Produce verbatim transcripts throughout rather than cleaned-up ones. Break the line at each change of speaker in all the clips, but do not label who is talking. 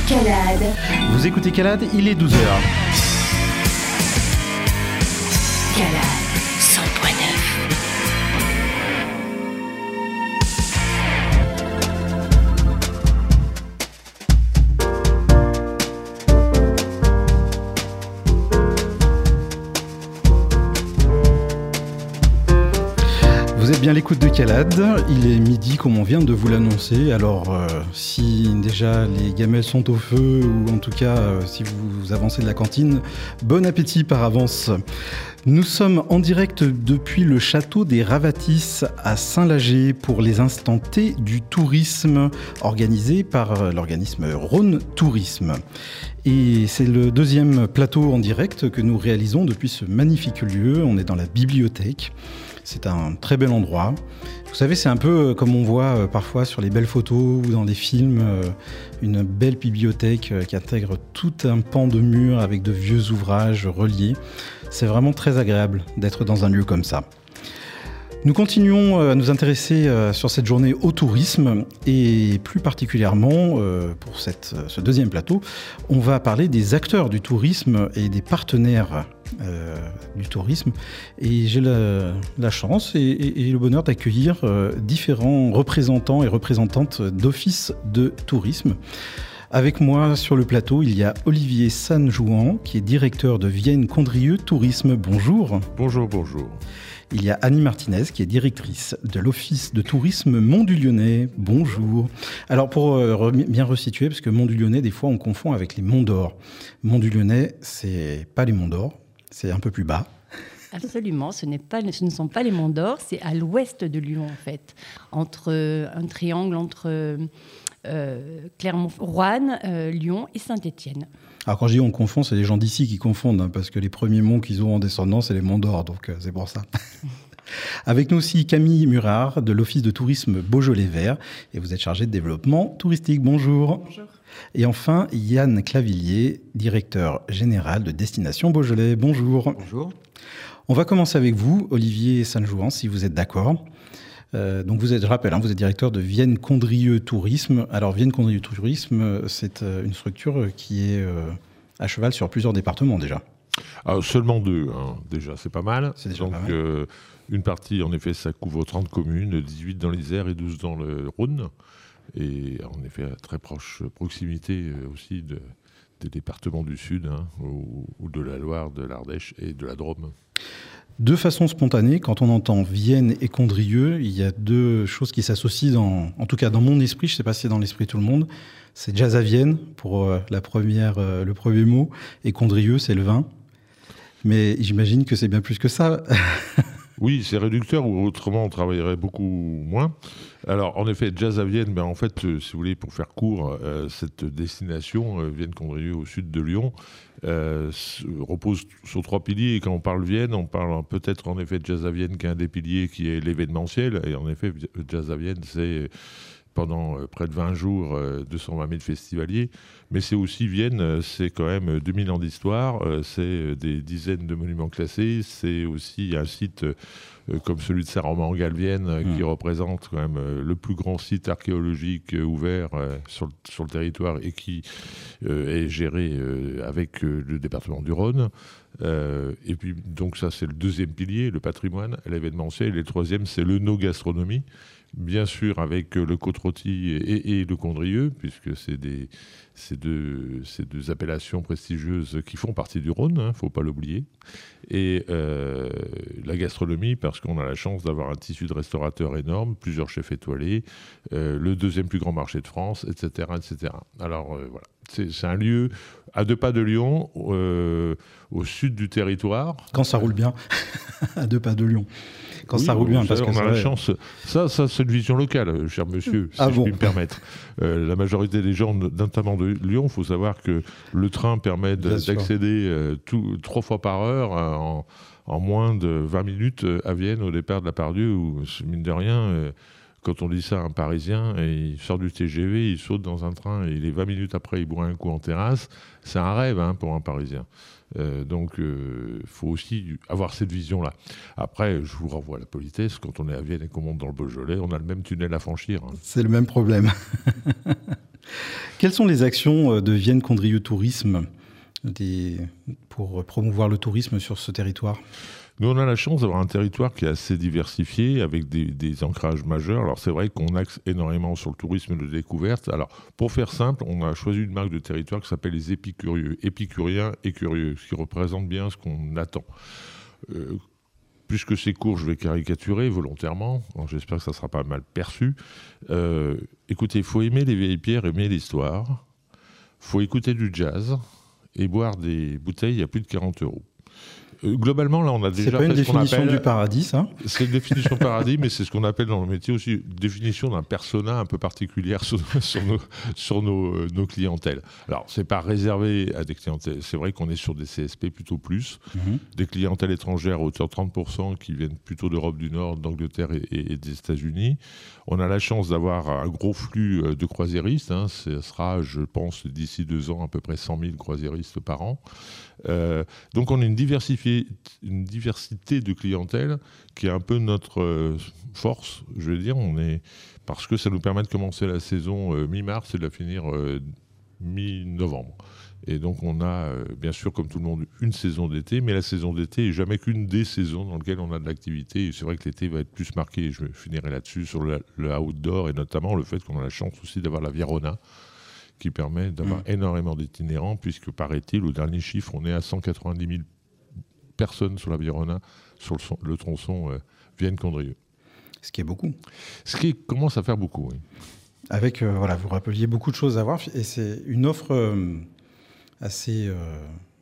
Calade.
Vous écoutez Calade, il est douze heures.
Calade, cent point neuf.
Vous êtes bien à l'écoute de Calade, il est midi comme on vient de vous l'annoncer, alors euh, si déjà les gamelles sont au feu ou en tout cas euh, si vous avancez de la cantine, bon appétit par avance. Nous sommes en direct depuis le château des Ravatis à Saint-Lager pour les instants T du tourisme organisé par l'organisme Rhône Tourisme. Et c'est le deuxième plateau en direct que nous réalisons depuis ce magnifique lieu, on est dans la bibliothèque. C'est un très bel endroit. Vous savez, c'est un peu comme on voit parfois sur les belles photos ou dans les films, une belle bibliothèque qui intègre tout un pan de mur avec de vieux ouvrages reliés. C'est vraiment très agréable d'être dans un lieu comme ça. Nous continuons à nous intéresser sur cette journée au tourisme et plus particulièrement pour cette, ce deuxième plateau, on va parler des acteurs du tourisme et des partenaires euh, du tourisme. Et j'ai la, la chance et, et, et le bonheur d'accueillir euh, différents représentants et représentantes d'offices de tourisme. Avec moi sur le plateau, il y a Olivier Sanjouan, qui est directeur de Vienne Condrieu Tourisme. Bonjour.
Bonjour, bonjour.
Il y a Annie Martinez, qui est directrice de l'Office de tourisme Mont-du-Lyonnais. Bonjour. Alors, pour euh, bien resituer, parce que Mont-du-Lyonnais, des fois, on confond avec les Monts d'Or. Mont-du-Lyonnais, c'est pas les Monts d'Or, c'est un peu plus bas.
Absolument, ce, n'est pas, ce ne sont pas les Monts d'Or, c'est à l'ouest de Lyon, en fait. Entre un triangle entre euh, Clermont, Roanne, euh, Lyon et Saint-Étienne.
Alors quand je dis on confond, c'est les gens d'ici qui confondent, hein, parce que les premiers monts qu'ils ont en descendant, c'est les Monts d'Or, donc euh, c'est pour ça. Avec nous aussi Camille Murard de l'Office de tourisme Beaujolais Vert, et vous êtes chargée de développement touristique. Bonjour.
Bonjour.
Et enfin Yann Clavillier, directeur général de Destination Beaujolais. Bonjour.
Bonjour.
On va commencer avec vous, Olivier Sanjouan, si vous êtes d'accord. Euh, donc vous êtes, je rappelle, hein, vous êtes directeur de Vienne Condrieu Tourisme. Alors Vienne Condrieu Tourisme, c'est euh, une structure qui est euh, à cheval sur plusieurs départements déjà.
Alors, seulement deux, hein. Déjà c'est pas mal.
C'est déjà
Donc,
pas mal.
Euh, une partie, en effet, ça couvre trente communes, dix-huit dans l'Isère et douze dans le Rhône. Et en effet, à très proche proximité euh, aussi de, des départements du Sud, hein, ou, ou de la Loire, de l'Ardèche et de la Drôme.
De façon spontanée, quand on entend Vienne et Condrieu, il y a deux choses qui s'associent, dans, en tout cas dans mon esprit, je ne sais pas si c'est dans l'esprit de tout le monde. C'est Jazz à Vienne pour euh, la première, euh, le premier mot, et Condrieu, c'est le vin. Mais j'imagine que c'est bien plus que ça.
Oui, c'est réducteur, ou autrement on travaillerait beaucoup moins. Alors, en effet, Jazz à Vienne, ben, en fait, euh, si vous voulez, pour faire court, euh, cette destination, euh, Vienne-Condrieu au sud de Lyon, euh, repose sur trois piliers. Et quand on parle Vienne, on parle peut-être en effet de Jazz à Vienne, qui est un des piliers, qui est l'événementiel. Et en effet, Jazz à Vienne, c'est pendant euh, près de vingt jours, euh, deux cent vingt mille festivaliers. Mais c'est aussi Vienne, euh, c'est quand même deux mille ans d'histoire, euh, c'est des dizaines de monuments classés, c'est aussi un site euh, comme celui de Saint-Romain-en-Galvienne, euh, mmh. qui représente quand même euh, le plus grand site archéologique euh, ouvert euh, sur, le, sur le territoire et qui euh, est géré euh, avec euh, le département du Rhône. Euh, et puis, donc ça, c'est le deuxième pilier, le patrimoine, l'événementiel. Et le troisième, c'est l'œnogastronomie. Bien sûr, avec le côte-rôti et, et le Condrieu, puisque c'est des, ces, deux, ces deux appellations prestigieuses qui font partie du Rhône, il hein, ne faut pas l'oublier. Et euh, la gastronomie, parce qu'on a la chance d'avoir un tissu de restaurateurs énorme, plusieurs chefs étoilés, euh, le deuxième plus grand marché de France, et cetera et cetera. Alors euh, voilà, c'est, c'est un lieu à deux pas de Lyon, euh, au sud du territoire.
Quand ça roule bien, à deux pas de Lyon. Quand
oui,
ça roule bien, parce
on
que
a
ça
la
va...
chance. Ça, ça, c'est une vision locale, cher monsieur, si
ah
je
bon.
puis me permettre. Euh, la majorité des gens, notamment de Lyon, il faut savoir que le train permet de, d'accéder euh, tout, trois fois par heure euh, en, en moins de vingt minutes à Vienne, au départ de la Pardieu, où, mine de rien, euh, quand on dit ça à un Parisien, et il sort du T G V, il saute dans un train, et il est vingt minutes après, il boit un coup en terrasse. C'est un rêve hein, pour un Parisien. Euh, donc, il euh, faut aussi avoir cette vision-là. Après, je vous renvoie à la politesse. Quand on est à Vienne et qu'on monte dans le Beaujolais, on a le même tunnel à franchir. Hein.
C'est le même problème. Quelles sont les actions de Vienne Condrieu Tourisme des, pour promouvoir le tourisme sur ce territoire ?
Nous, on a la chance d'avoir un territoire qui est assez diversifié, avec des, des ancrages majeurs. Alors, c'est vrai qu'on axe énormément sur le tourisme de découverte. Alors, pour faire simple, on a choisi une marque de territoire qui s'appelle les épicurieux, épicuriens et curieux, ce qui représente bien ce qu'on attend. Euh, puisque c'est court, je vais caricaturer volontairement. Alors, j'espère que ça ne sera pas mal perçu. Euh, écoutez, il faut aimer les vieilles pierres, aimer l'histoire. Il faut écouter du jazz et boire des bouteilles à plus de quarante euros. Euh, globalement, là, on a déjà
c'est pas
fait
une
ce qu'on
définition
appelle...
du paradis, ça ?
C'est une définition paradis, mais c'est ce qu'on appelle dans le métier aussi une définition d'un persona un peu particulière sur, sur, nos, sur nos, nos clientèles. Alors, c'est pas réservé à des clientèles. C'est vrai qu'on est sur des C S P plutôt plus, mm-hmm. des clientèles étrangères à hauteur de trente pour cent qui viennent plutôt d'Europe du Nord, d'Angleterre et, et, et des États-Unis. On a la chance d'avoir un gros flux de croisiéristes. Hein. Ce sera, je pense, d'ici deux ans, à peu près cent mille croisiéristes par an. Euh, donc on a une, une diversité de clientèle qui est un peu notre euh, force, je veux dire, on est, parce que ça nous permet de commencer la saison euh, mi-mars et de la finir euh, mi-novembre. Et donc on a, euh, bien sûr, comme tout le monde, une saison d'été, mais la saison d'été n'est jamais qu'une des saisons dans lesquelles on a de l'activité. Et c'est vrai que l'été va être plus marqué, et je finirai là-dessus, sur le, le outdoor, et notamment le fait qu'on a la chance aussi d'avoir la Virona, qui permet d'avoir mmh. énormément d'itinérants, puisque, paraît-il, au dernier chiffre, on est à cent quatre-vingt-dix mille personnes sur la Virona, sur le, son, le tronçon euh, Vienne-Condrieu.
Ce qui est beaucoup.
Ce qui commence à faire beaucoup, oui.
Avec, euh, voilà, vous rappeliez beaucoup de choses à voir, et c'est une offre euh, assez euh,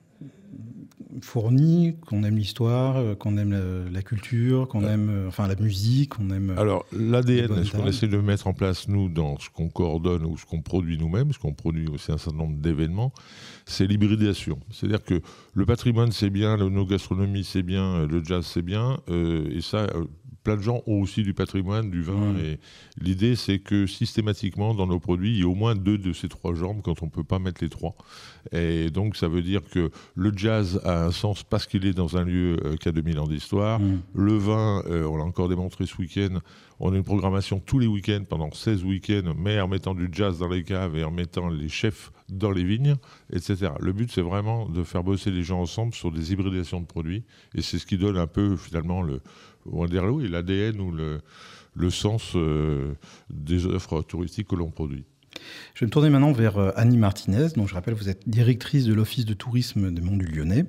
fournie, qu'on aime l'histoire, euh, qu'on aime la, la culture, qu'on euh, aime euh, enfin, la musique, qu'on aime...
Alors, l'A D N, ce qu'on essaie de mettre en place, nous, dans ce qu'on coordonne ou ce qu'on produit nous-mêmes, ce qu'on produit aussi un certain nombre d'événements, c'est l'hybridation. C'est-à-dire que le patrimoine, c'est bien, nos gastronomies, c'est bien, le jazz, c'est bien, euh, et ça... Euh, plein de gens ont aussi du patrimoine, du vin. Mmh. Et l'idée, c'est que systématiquement, dans nos produits, il y a au moins deux de ces trois jambes quand on ne peut pas mettre les trois. Et donc, ça veut dire que le jazz a un sens parce qu'il est dans un lieu euh, qui a deux mille ans d'histoire. Mmh. Le vin, euh, on l'a encore démontré ce week-end, on a une programmation tous les week-ends, pendant seize week-ends, mais en mettant du jazz dans les caves et en mettant les chefs dans les vignes, et cetera. Le but, c'est vraiment de faire bosser les gens ensemble sur des hybridations de produits. Et c'est ce qui donne un peu, finalement, le... on va dire oui, l'A D N ou le, le sens euh, des offres touristiques que l'on produit.
Je vais me tourner maintenant vers euh, Annie Martinez, dont je rappelle vous êtes directrice de l'Office de tourisme des Monts du Lyonnais.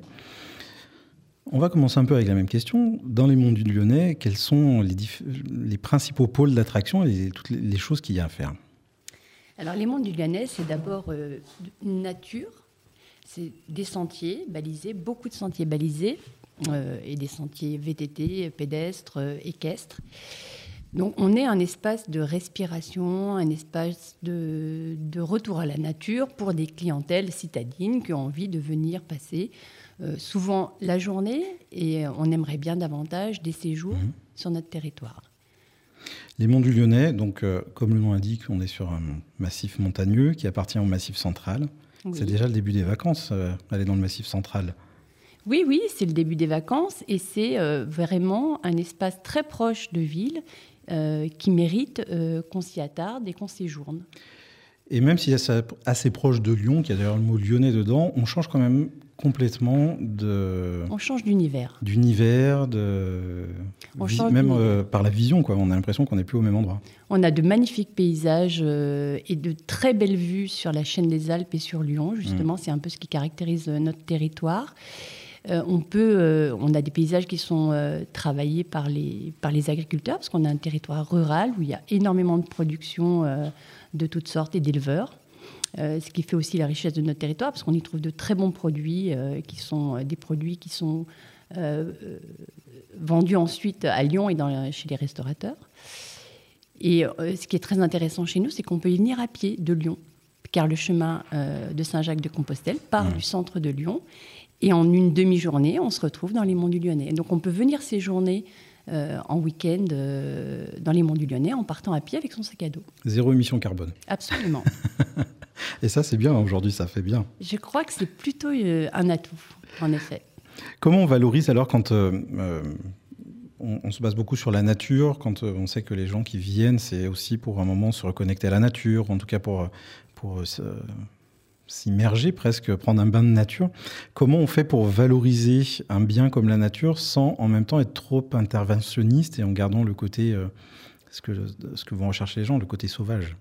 On va commencer un peu avec la même question. Dans les Monts du Lyonnais, quels sont les, diff- les principaux pôles d'attraction et les, toutes les, les choses qu'il y a à faire ?
Alors les Monts du Lyonnais, c'est d'abord euh, une nature, c'est des sentiers balisés, beaucoup de sentiers balisés, Euh, et des sentiers V T T, pédestres, euh, équestres. Donc on est un espace de respiration, un espace de, de retour à la nature pour des clientèles citadines qui ont envie de venir passer euh, souvent la journée, et on aimerait bien davantage des séjours mmh. sur notre territoire.
Les Monts du Lyonnais, donc, euh, comme le nom l'indique, on est sur un massif montagneux qui appartient au massif central. Oui. C'est déjà le début des vacances, euh, aller dans le massif central.
Oui, oui, c'est le début des vacances et c'est euh, vraiment un espace très proche de ville euh, qui mérite euh, qu'on s'y attarde et qu'on séjourne.
Et même si c'est assez proche de Lyon, qui a d'ailleurs le mot lyonnais dedans, on change quand même complètement de...
On change d'univers.
D'univers, de...
On
Vi-
change
même
d'univers.
Euh, par la vision, quoi. On a l'impression qu'on n'est plus au même endroit.
On a de magnifiques paysages euh, et de très belles vues sur la chaîne des Alpes et sur Lyon, justement. Mmh. C'est un peu ce qui caractérise notre territoire. Euh, on, peut, euh, on a des paysages qui sont euh, travaillés par les, par les agriculteurs, parce qu'on a un territoire rural où il y a énormément de production euh, de toutes sortes et d'éleveurs, euh, ce qui fait aussi la richesse de notre territoire, parce qu'on y trouve de très bons produits, euh, qui sont euh, des produits qui sont euh, euh, vendus ensuite à Lyon et dans, chez les restaurateurs. Et euh, ce qui est très intéressant chez nous, c'est qu'on peut y venir à pied de Lyon, car le chemin euh, de Saint-Jacques-de-Compostelle part mmh. du centre de Lyon. Et en une demi-journée, on se retrouve dans les Monts du Lyonnais. Donc on peut venir séjourner euh, en week-end euh, dans les Monts du Lyonnais en partant à pied avec son sac à dos.
Zéro émission carbone.
Absolument.
Et ça, c'est bien, aujourd'hui, ça fait bien.
Je crois que c'est plutôt euh, un atout, en effet.
Comment on valorise alors quand... Euh, euh, on, on se base beaucoup sur la nature, quand euh, on sait que les gens qui viennent, c'est aussi pour un moment se reconnecter à la nature, en tout cas pour... pour euh, s'immerger presque, prendre un bain de nature. Comment on fait pour valoriser un bien comme la nature sans en même temps être trop interventionniste et en gardant le côté, euh, ce, que, ce que vont rechercher les gens, le côté sauvage?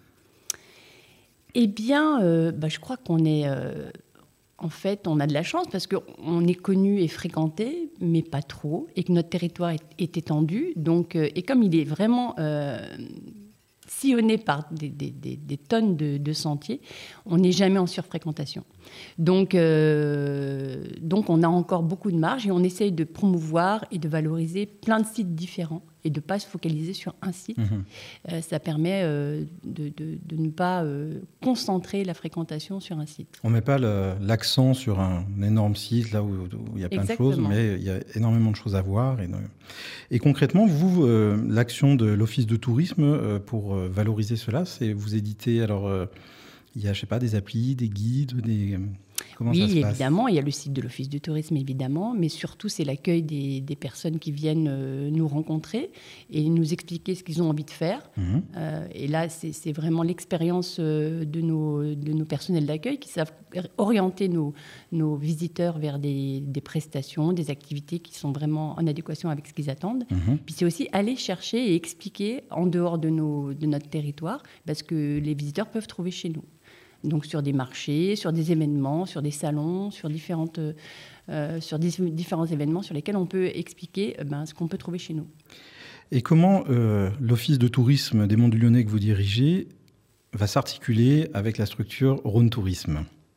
Eh bien, euh, bah, je crois qu'on est... Euh, en fait, on a de la chance parce qu'on est connu et fréquenté, mais pas trop, et que notre territoire est, est étendu. Donc, euh, et comme il est vraiment... Euh, sillonné par des, des, des, des tonnes de, de sentiers, on n'est jamais en surfréquentation. Donc, euh, donc, on a encore beaucoup de marge et on essaye de promouvoir et de valoriser plein de sites différents et de ne pas se focaliser sur un site. Mmh. Euh, ça permet euh, de, de, de ne pas euh, concentrer la fréquentation sur un site.
On ne met pas le, l'accent sur un énorme site, là où, où il y a plein Exactement. de choses, mais il y a énormément de choses à voir. Et, et concrètement, vous, euh, l'action de l'Office de tourisme euh, pour euh, valoriser cela, c'est vous éditez, alors, euh, il y a, je sais pas, des applis, des guides, des... Comment
oui,
ça se passe ?
Évidemment, il y a le site de l'Office du tourisme, évidemment, mais surtout, c'est l'accueil des, des personnes qui viennent euh, nous rencontrer et nous expliquer ce qu'ils ont envie de faire. Mmh. Euh, et là, c'est, c'est vraiment l'expérience euh, de, nos, de nos personnels d'accueil qui savent orienter nos, nos visiteurs vers des, des prestations, des activités qui sont vraiment en adéquation avec ce qu'ils attendent. Mmh. Puis c'est aussi aller chercher et expliquer en dehors de, nos, de notre territoire, parce que les visiteurs peuvent trouver chez nous. Donc sur des marchés, sur des événements, sur des salons, sur, différentes, euh, sur des, différents événements sur lesquels on peut expliquer euh, ben, ce qu'on peut trouver chez nous.
Et comment euh, l'Office de tourisme des Monts du Lyonnais que vous dirigez va s'articuler avec la structure Rhône Tourisme ?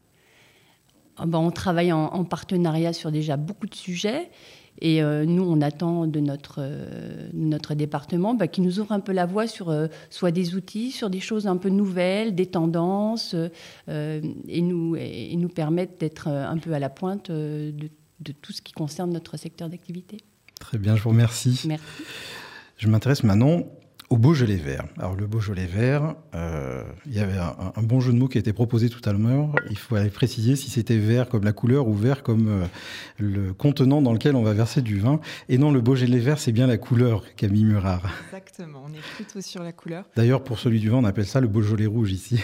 Ah ben, on travaille en, en partenariat sur déjà beaucoup de sujets. Et euh, nous, on attend de notre, euh, notre département bah, qu'il nous ouvre un peu la voie sur euh, soit des outils, sur des choses un peu nouvelles, des tendances, euh, et, nous, et, et nous permettre d'être un peu à la pointe de, de tout ce qui concerne notre secteur d'activité.
Très bien, je vous remercie.
Merci.
Je m'intéresse maintenant au Beaujolais vert. Alors le Beaujolais vert, euh, il y avait un, un bon jeu de mots qui a été proposé tout à l'heure. Il faut aller préciser si c'était vert comme la couleur ou vert comme euh, le contenant dans lequel on va verser du vin. Et non, le Beaujolais vert, c'est bien la couleur, Camille Murard.
Exactement, on est plutôt sur la couleur.
D'ailleurs, pour celui du vin, on appelle ça le Beaujolais rouge ici.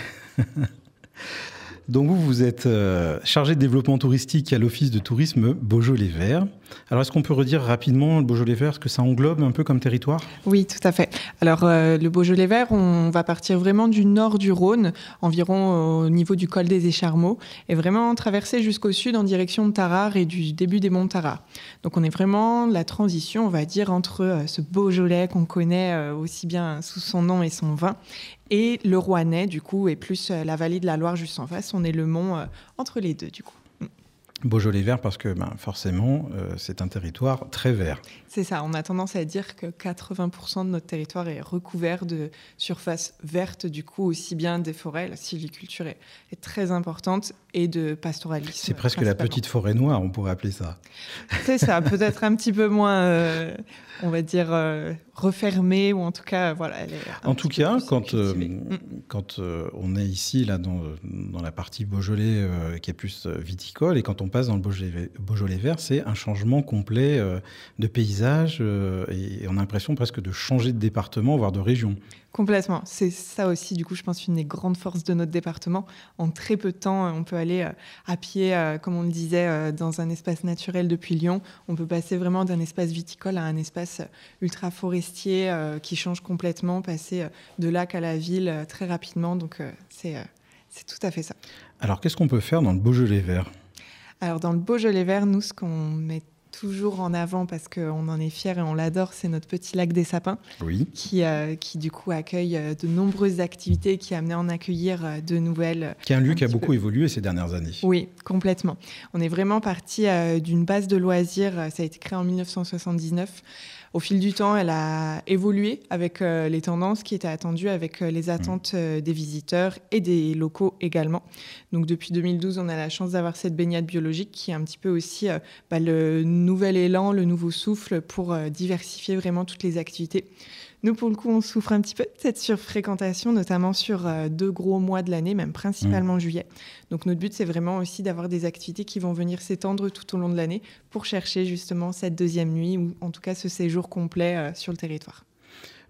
Donc vous, vous êtes euh, chargé de développement touristique à l'Office de tourisme Beaujolais vert. Alors est-ce qu'on peut redire rapidement le Beaujolais vert, ce que ça englobe un peu comme territoire ?
Oui, tout à fait. Alors euh, le Beaujolais vert, on va partir vraiment du nord du Rhône, environ au niveau du col des Écharmeaux, et vraiment traverser jusqu'au sud en direction de Tarare et du début des monts Tarare. Donc on est vraiment la transition, on va dire, entre euh, ce Beaujolais qu'on connaît euh, aussi bien sous son nom et son vin, et le Rouennais, du coup, et plus euh, la vallée de la Loire juste en face. On est le mont euh, entre les deux, du coup.
Beaujolais vert parce que ben, forcément, euh, c'est un territoire très vert.
C'est ça, on a tendance à dire que quatre-vingts pour cent de notre territoire est recouvert de surfaces vertes, du coup, aussi bien des forêts, la sylviculture est, est très importante, et de pastoralisme.
C'est presque la petite forêt noire, on pourrait appeler ça.
C'est ça, peut-être un petit peu moins, euh, on va dire, euh, refermée, ou en tout cas, voilà. Elle est
en tout cas, quand, euh, quand euh, on est ici, là, dans, dans la partie Beaujolais, euh, qui est plus viticole, et quand on passe dans le Beaujolais, Beaujolais vert, c'est un changement complet euh, de paysage, euh, et on a l'impression presque de changer de département, voire de région.
Complètement. C'est ça aussi, du coup, je pense, une des grandes forces de notre département. En très peu de temps, on peut aller à pied, comme on le disait, dans un espace naturel depuis Lyon. On peut passer vraiment d'un espace viticole à un espace ultra forestier qui change complètement, passer de lac à la ville très rapidement. Donc, c'est, c'est tout à fait ça.
Alors, qu'est-ce qu'on peut faire dans le Beaujolais vert ?
Alors, dans le Beaujolais vert, nous, ce qu'on met toujours en avant parce qu'on en est fiers et on l'adore, c'est notre petit lac des Sapins,
oui.
qui, euh, qui du coup accueille de nombreuses activités, qui a amené à en accueillir de nouvelles.
Qui est un lieu un qui a beaucoup peu. évolué ces dernières années.
Oui, complètement. On est vraiment parti euh, d'une base de loisirs, ça a été créé en dix-neuf cent soixante-dix-neuf. Au fil du temps, elle a évolué avec euh, les tendances qui étaient attendues, avec euh, les attentes euh, des visiteurs et des locaux également. Donc depuis deux mille douze, on a la chance d'avoir cette baignade biologique qui est un petit peu aussi euh, bah, le nouvel élan, le nouveau souffle pour euh, diversifier vraiment toutes les activités. Nous, pour le coup, on souffre un petit peu de cette surfréquentation, notamment sur euh, deux gros mois de l'année, même principalement mmh. juillet. Donc notre but, c'est vraiment aussi d'avoir des activités qui vont venir s'étendre tout au long de l'année pour chercher justement cette deuxième nuit ou en tout cas ce séjour complet euh, sur le territoire.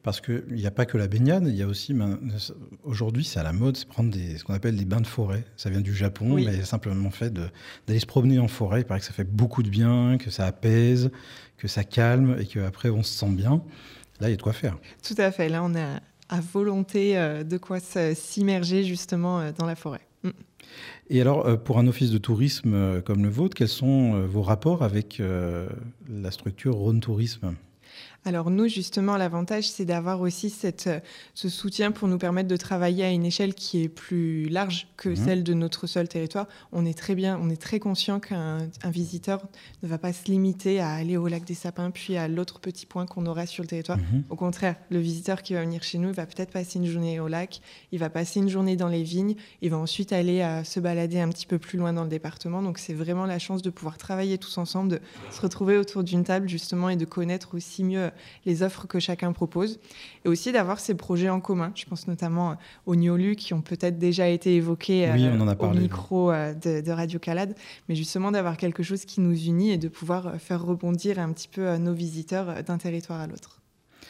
Parce qu'il n'y a pas que la baignade, il y a aussi, aujourd'hui c'est à la mode, c'est prendre des, ce qu'on appelle des bains de forêt. Ça vient du Japon,
Oui.
mais simplement fait de, d'aller se promener en forêt. Il paraît que ça fait beaucoup de bien, que ça apaise, que ça calme et qu'après on se sent bien. Là, il y a de quoi faire.
Tout à fait. Là, on a à volonté euh, de quoi s'immerger justement euh, dans la forêt. Mm.
Et alors, euh, pour un office de tourisme euh, comme le vôtre, quels sont euh, vos rapports avec euh, la structure Rhône Tourisme ?
Alors nous, justement, l'avantage, c'est d'avoir aussi cette, ce soutien pour nous permettre de travailler à une échelle qui est plus large que mmh. celle de notre seul territoire. On est très bien, on est très conscient qu'un un visiteur ne va pas se limiter à aller au lac des Sapins puis à l'autre petit point qu'on aura sur le territoire. Mmh. Au contraire, le visiteur qui va venir chez nous, il va peut-être passer une journée au lac, il va passer une journée dans les vignes, il va ensuite aller à se balader un petit peu plus loin dans le département. Donc c'est vraiment la chance de pouvoir travailler tous ensemble, de se retrouver autour d'une table justement et de connaître aussi mieux les offres que chacun propose, et aussi d'avoir ces projets en commun. Je pense notamment aux Niolus qui ont peut-être déjà été évoqués
oui, on en a
au
parlé,
micro oui. de, de Radio Calade, mais justement d'avoir quelque chose qui nous unit et de pouvoir faire rebondir un petit peu nos visiteurs d'un territoire à l'autre.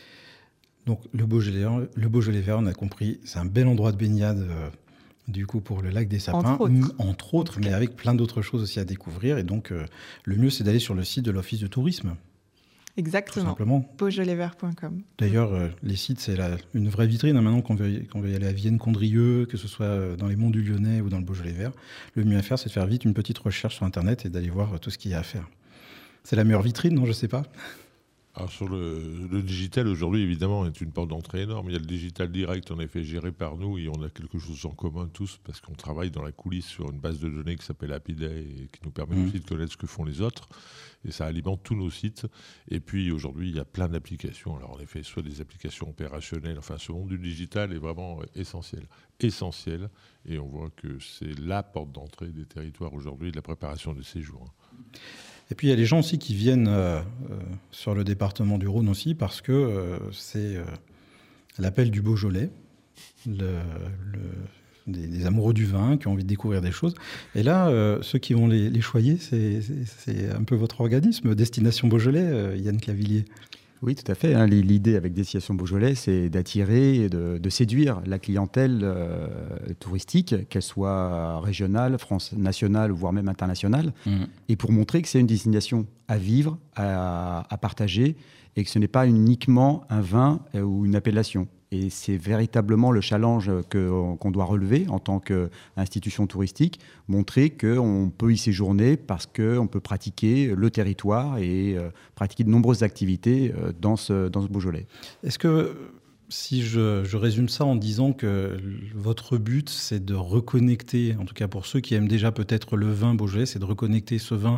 Donc le Beaujolais, le Beaujolais vert, on a compris, c'est un bel endroit de baignade euh, du coup pour le lac des Sapins,
entre autres,
entre autres mais avec plein d'autres choses aussi à découvrir, et donc euh, le mieux c'est d'aller sur le site de l'Office de tourisme.
Exactement,
tout simplement.
beaujolais vert point com.
D'ailleurs, euh, les sites, c'est la, une vraie vitrine. Hein, maintenant qu'on veut, qu'on veut y aller à Vienne-Condrieu, que ce soit dans les monts du Lyonnais ou dans le Beaujolais vert, le mieux à faire, c'est de faire vite une petite recherche sur Internet et d'aller voir tout ce qu'il y a à faire. C'est la meilleure vitrine, non? Je ne sais pas.
Alors sur le, le digital, aujourd'hui, évidemment, est une porte d'entrée énorme. Il y a le digital direct, en effet, géré par nous, et on a quelque chose en commun tous, parce qu'on travaille dans la coulisse sur une base de données qui s'appelle Happyday, et qui nous permet mmh. aussi de connaître ce que font les autres. Et ça alimente tous nos sites. Et puis aujourd'hui, il y a plein d'applications. Alors en effet, soit des applications opérationnelles, enfin ce monde du digital est vraiment essentiel. Essentiel. Et on voit que c'est la porte d'entrée des territoires aujourd'hui de la préparation des séjours.
Et puis il y a les gens aussi qui viennent euh, euh, sur le département du Rhône aussi, parce que euh, c'est euh, l'appel du Beaujolais, le, le, des, des amoureux du vin qui ont envie de découvrir des choses. Et là, euh, ceux qui vont les, les choyer, c'est, c'est, c'est un peu votre organisme, Destination Beaujolais, euh, Yann Clavillier.
Oui, tout à fait. Hein. L'idée avec Destination Beaujolais, c'est d'attirer et de, de séduire la clientèle euh, touristique, qu'elle soit régionale, France nationale, voire même internationale, mmh. et pour montrer que c'est une destination à vivre, à, à partager, et que ce n'est pas uniquement un vin ou une appellation. Et c'est véritablement le challenge que, qu'on doit relever en tant qu'institution touristique, montrer qu'on peut y séjourner parce qu'on peut pratiquer le territoire et euh, pratiquer de nombreuses activités euh, dans ce, dans ce Beaujolais.
Est-ce que, si je, je résume ça en disant que votre but, c'est de reconnecter, en tout cas pour ceux qui aiment déjà peut-être le vin Beaujolais, c'est de reconnecter ce vin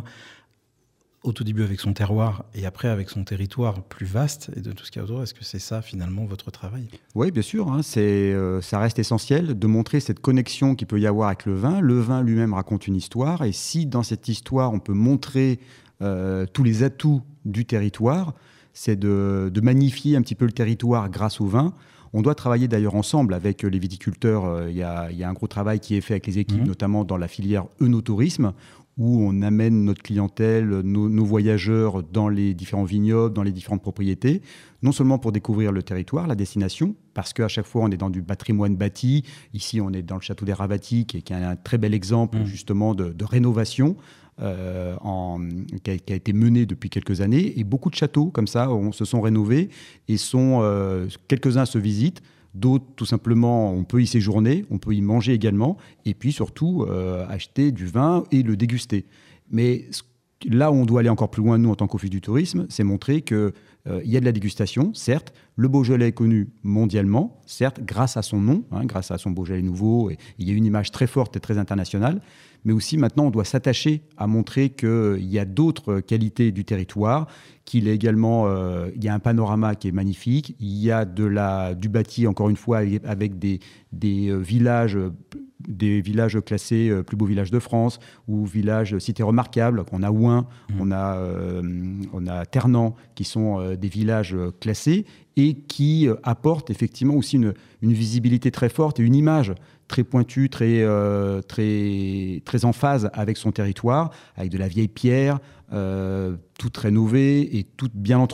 au tout début avec son terroir et après avec son territoire plus vaste et de tout ce qu'il y a autour. Est-ce que c'est ça finalement votre travail ?
Oui, bien sûr. Hein, c'est, euh, ça reste essentiel de montrer cette connexion qu'il peut y avoir avec le vin. Le vin lui-même raconte une histoire, et si dans cette histoire on peut montrer euh, tous les atouts du territoire, c'est de, de magnifier un petit peu le territoire grâce au vin. On doit travailler d'ailleurs ensemble avec les viticulteurs. Il y a, il y a un gros travail qui est fait avec les équipes, mmh. notamment dans la filière œnotourisme, où on amène notre clientèle, nos, nos voyageurs dans les différents vignobles, dans les différentes propriétés, non seulement pour découvrir le territoire, la destination, parce qu'à chaque fois on est dans du patrimoine bâti. Ici on est dans le château des Ravati, qui est, qui est un très bel exemple mmh. justement de, de rénovation euh, en, qui, a, qui a été mené depuis quelques années. Et beaucoup de châteaux comme ça on, se sont rénovés et sont, euh, quelques-uns se visitent. D'autres, tout simplement, on peut y séjourner, on peut y manger également, et puis surtout euh, acheter du vin et le déguster. Mais là où on doit aller encore plus loin, nous, en tant qu'Office du tourisme, c'est montrer qu'il euh, y a de la dégustation, certes. Le Beaujolais est connu mondialement, certes, grâce à son nom, hein, grâce à son Beaujolais nouveau. Et il y a une image très forte et très internationale. Mais aussi, maintenant, on doit s'attacher à montrer qu'il y a d'autres qualités du territoire, qu'il est également, euh, il y a un panorama qui est magnifique, il y a de la, du bâti, encore une fois, avec des, des villages... des villages classés euh, plus beaux villages de France ou villages cités remarquables. On a Ouin, mmh. on a euh, on a Ternant, qui sont euh, des villages euh, classés et qui euh, apportent effectivement aussi une, une visibilité très forte et une image très pointue, très euh, très très en phase avec son territoire, avec de la vieille pierre, euh, toute rénovée et toute bien entretenue.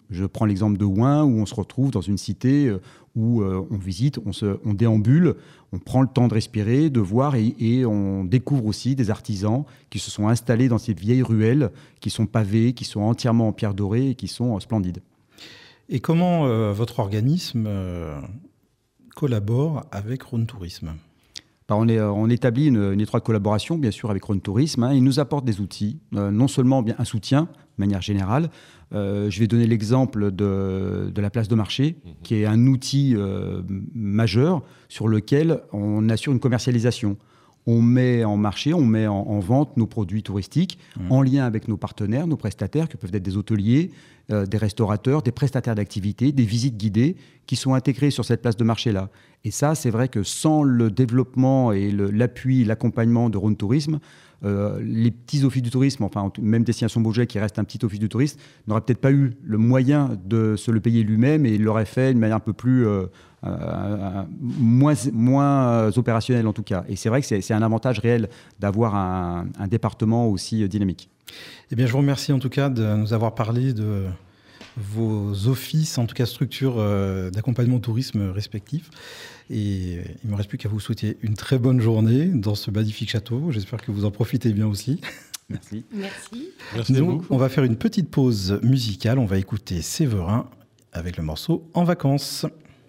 Je prends l'exemple de Ouin, où on se retrouve dans une cité euh, où euh, on visite, on, se, on déambule, on prend le temps de respirer, de voir, et, et on découvre aussi des artisans qui se sont installés dans ces vieilles ruelles, qui sont pavées, qui sont entièrement en pierre dorée et qui sont euh, splendides.
Et comment euh, votre organisme euh, collabore avec Rhône Tourisme ?
Alors on, est, on établit une, une étroite collaboration, bien sûr, avec Rhône Tourisme. Hein. Il nous apporte des outils, euh, non seulement bien, un soutien, de manière générale. Euh, je vais donner l'exemple de, de la place de marché, mmh. qui est un outil euh, majeur sur lequel on assure une commercialisation. On met en marché, on met en, en vente nos produits touristiques mmh. en lien avec nos partenaires, nos prestataires, qui peuvent être des hôteliers, euh, des restaurateurs, des prestataires d'activités, des visites guidées qui sont intégrés sur cette place de marché-là. Et ça, c'est vrai que sans le développement et le, l'appui, l'accompagnement de Rhône Tourisme, euh, les petits offices du tourisme, enfin même Destination Beaujolais qui reste un petit office du tourisme, n'aurait peut-être pas eu le moyen de se le payer lui-même et l'aurait fait d'une manière un peu plus... Euh, Euh, moins, moins opérationnel en tout cas. Et c'est vrai que c'est, c'est un avantage réel d'avoir un, un département aussi dynamique.
Eh bien, je vous remercie en tout cas de nous avoir parlé de vos offices, en tout cas structures euh, d'accompagnement au tourisme respectifs. Et il ne me reste plus qu'à vous souhaiter une très bonne journée dans ce magnifique château. J'espère que vous en profitez bien aussi.
Merci.
Merci.
Merci
Nous,
beaucoup.
On va faire une petite pause musicale. On va écouter Séverin avec le morceau En vacances.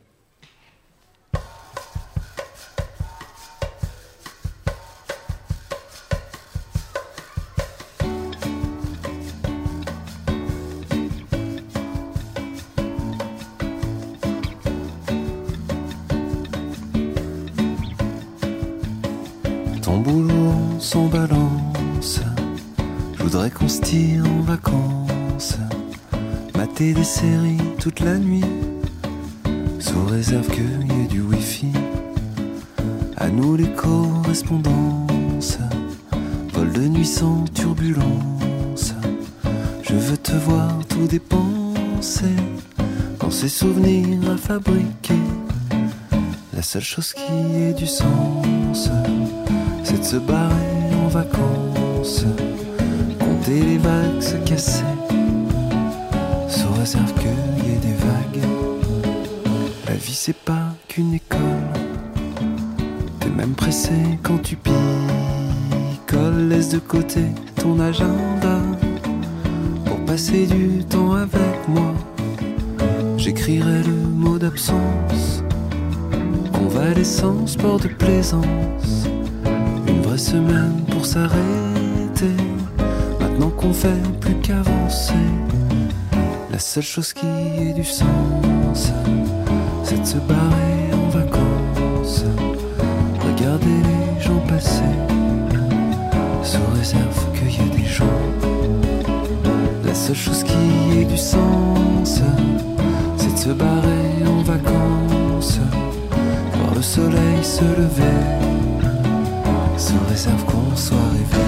Ton boulot, on s'en balance. Je voudrais qu'on se tire en vacances. Mater des séries toute la nuit, sous réserve qu'il y ait du wifi. À nous les correspondances, vol de nuit sans turbulence. Je veux te voir tout dépenser dans ces souvenirs à fabriquer. La seule chose qui ait du sens, c'est de se barrer en vacances, compter les vagues se casser, sous réserve qu'il y ait des vagues. La vie c'est pas qu'une école, t'es même pressé quand tu picoles. Laisse de côté ton agenda pour passer du temps avec moi. J'écrirai le mot d'absence, convalescence, sport de plaisance. Une vraie semaine pour s'arrêter, maintenant qu'on fait plus qu'avancer. La seule chose qui ait du sens, c'est de se barrer en vacances, regarder les gens passer, sous réserve qu'il y ait des gens. La seule chose qui ait du sens, c'est de se barrer en vacances, voir le soleil se lever, sous réserve qu'on soit réveillé.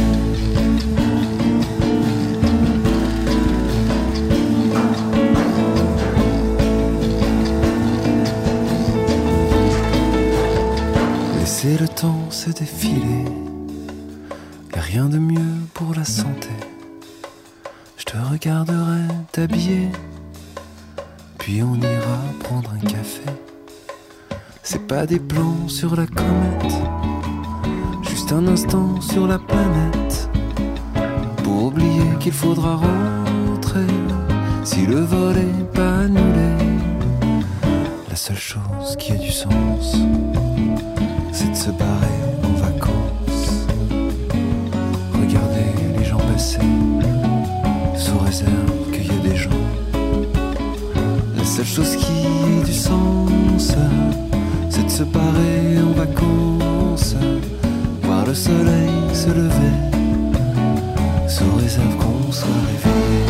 Laissez le temps se défiler, y'a rien de mieux pour la santé. Je te regarderai t'habiller, puis on ira prendre un café. C'est pas des plans sur la comète, juste un instant sur la planète, pour oublier qu'il faudra rentrer si le vol est pas annulé. La seule chose qui a du sens, c'est de se barrer en vacances, regarder les gens passer, sous réserve qu'il y ait des gens. La seule chose qui ait du sens, c'est de se barrer en vacances, voir le soleil se lever, sous réserve qu'on soit réveillé.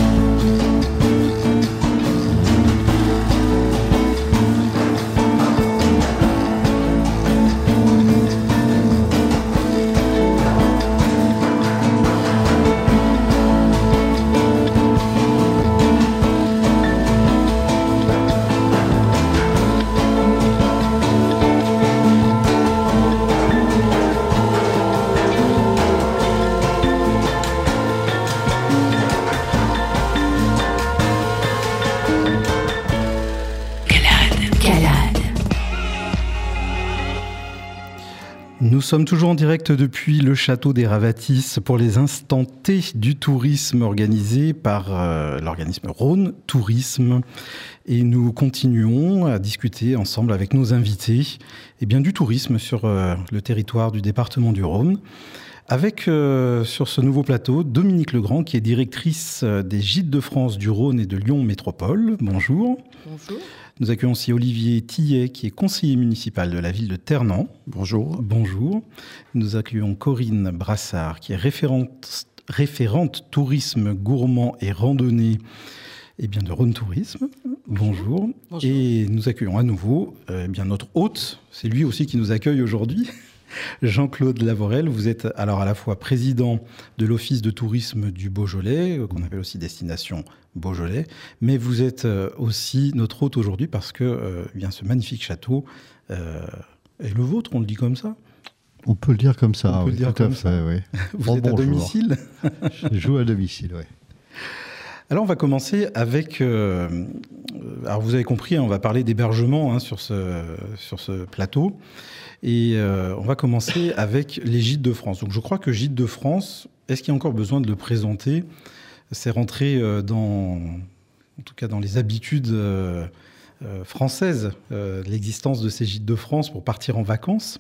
Nous sommes toujours en direct depuis le château des Ravatis pour les instants T du tourisme organisé par euh, l'organisme Rhône Tourisme. Et nous continuons à discuter ensemble avec nos invités eh bien, du tourisme sur euh, le territoire du département du Rhône. Avec euh, sur ce nouveau plateau Dominique Legrand qui est directrice des Gîtes de France du Rhône et de Lyon Métropole. Bonjour.
Bonjour.
Nous accueillons aussi Olivier Tillet, qui est conseiller municipal de la ville de Ternant.
Bonjour.
Bonjour. Nous accueillons Corinne Brassard, qui est référente, référente tourisme gourmand et randonnée eh bien, de Rhône Tourisme. Bonjour. Bonjour. Et nous accueillons à nouveau eh bien, notre hôte, c'est lui aussi qui nous accueille aujourd'hui, Jean-Claude Lavorel. Vous êtes alors à la fois président de l'Office de tourisme du Beaujolais, qu'on appelle aussi Destination Beaujolais, mais vous êtes aussi notre hôte aujourd'hui parce que euh, bien, ce magnifique château euh, est le vôtre, on le dit comme ça.
On peut le dire comme ça,
on peut
oui,
le dire
tout
comme
à
ça.
fait. Oui.
Vous
Bon,
êtes à
bonjour.
domicile.
Je joue à domicile, oui.
Alors on va commencer avec, euh, alors vous avez compris, hein, on va parler d'hébergement hein, sur, ce, sur ce plateau. Et euh, on va commencer avec les Gîtes de France. Donc je crois que Gîtes de France, est-ce qu'il y a encore besoin de le présenter ? C'est rentré euh, dans, en tout cas dans les habitudes euh, euh, françaises, euh, l'existence de ces Gîtes de France pour partir en vacances.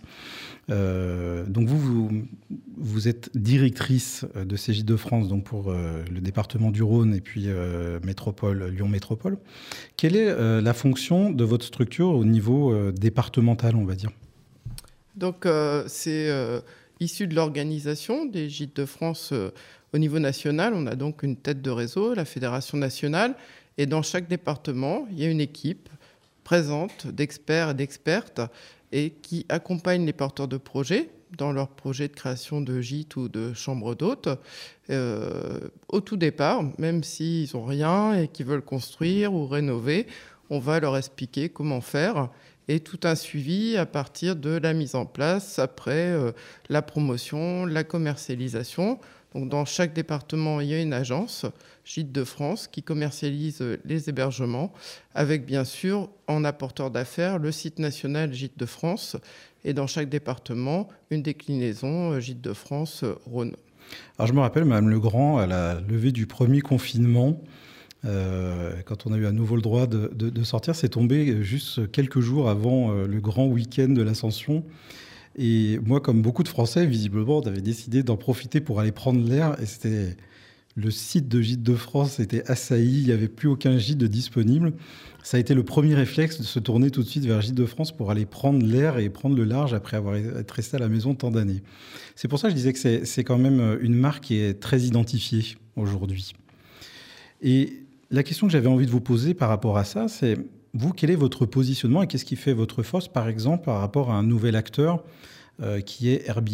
Euh, donc vous, vous, vous êtes directrice de ces Gîtes de France donc pour euh, le département du Rhône et puis euh, métropole, Lyon Métropole. Quelle est euh, la fonction de votre structure au niveau euh, départemental, on va dire ?
Donc, euh, c'est euh, issu de l'organisation des Gîtes de France euh, au niveau national. On a donc une tête de réseau, la Fédération nationale. Et dans chaque département, il y a une équipe présente d'experts et d'expertes et qui accompagne les porteurs de projets dans leur projet de création de gîtes ou de chambres d'hôtes. Euh, au tout départ, même s'ils n'ont rien et qu'ils veulent construire ou rénover, on va leur expliquer comment faire. Et tout un suivi à partir de la mise en place, après euh, la promotion, la commercialisation. Donc, dans chaque département, il y a une agence, Gîtes de France, qui commercialise les hébergements, avec bien sûr, en apporteur d'affaires, le site national Gîtes de France, et dans chaque département, une déclinaison Gîtes de France Rhône.
Alors, je me rappelle, Mme Legrand, à la levée du premier confinement, Euh, quand on a eu à nouveau le droit de, de, de sortir, c'est tombé juste quelques jours avant euh, le grand week-end de l'Ascension. Et moi, comme beaucoup de Français, visiblement, on avait décidé d'en profiter pour aller prendre l'air. Et c'était le site de Gîtes de France était assailli, il n'y avait plus aucun gîte de disponible. Ça a été le premier réflexe de se tourner tout de suite vers Gîtes de France pour aller prendre l'air et prendre le large après avoir été resté à la maison tant d'années. C'est pour ça que je disais que c'est, c'est quand même une marque qui est très identifiée aujourd'hui. Et la question que j'avais envie de vous poser par rapport à ça, c'est vous, quel est votre positionnement et qu'est-ce qui fait votre force, par exemple, par rapport à un nouvel acteur euh, qui est Airbnb ?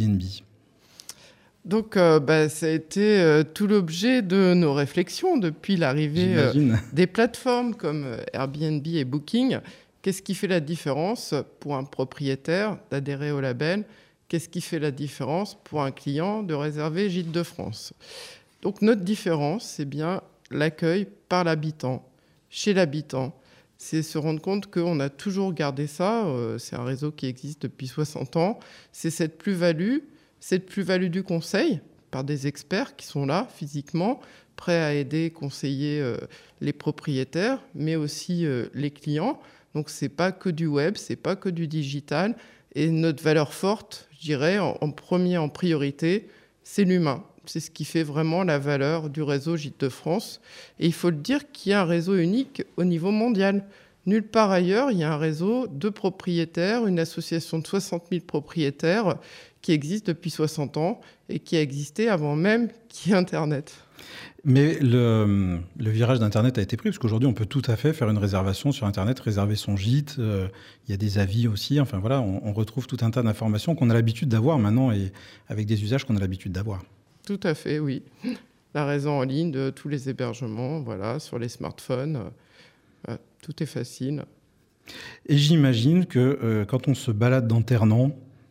Donc, euh, bah, ça a été euh, tout l'objet de nos réflexions depuis l'arrivée euh, des plateformes comme Airbnb et Booking. Qu'est-ce qui fait la différence pour un propriétaire d'adhérer au label ? Qu'est-ce qui fait la différence pour un client de réserver Gîtes de France ? Donc, notre différence, c'est bien l'accueil par l'habitant, chez l'habitant. C'est se rendre compte qu'on a toujours gardé ça. Euh, c'est un réseau qui existe depuis soixante ans. C'est cette plus-value, cette plus-value du conseil par des experts qui sont là physiquement, prêts à aider, conseiller euh, les propriétaires, mais aussi euh, les clients. Donc, c'est pas que du web, c'est pas que du digital. Et notre valeur forte, je dirais, en, en premier, en priorité, c'est l'humain. C'est ce qui fait vraiment la valeur du réseau Gîtes de France. Et il faut le dire qu'il y a un réseau unique au niveau mondial. Nulle part ailleurs, il y a un réseau de propriétaires, une association de soixante mille propriétaires qui existe depuis soixante ans et qui a existé avant même qu'il y ait Internet.
Mais le, le virage d'Internet a été pris, parce qu'aujourd'hui, on peut tout à fait faire une réservation sur Internet, réserver son gîte. Euh, il y a des avis aussi. Enfin voilà, on, on retrouve tout un tas d'informations qu'on a l'habitude d'avoir maintenant et avec des usages qu'on a l'habitude d'avoir.
Tout à fait, oui. La raison en ligne de tous les hébergements, voilà, sur les smartphones, euh, tout est facile.
Et j'imagine que euh, quand on se balade dans Ternant,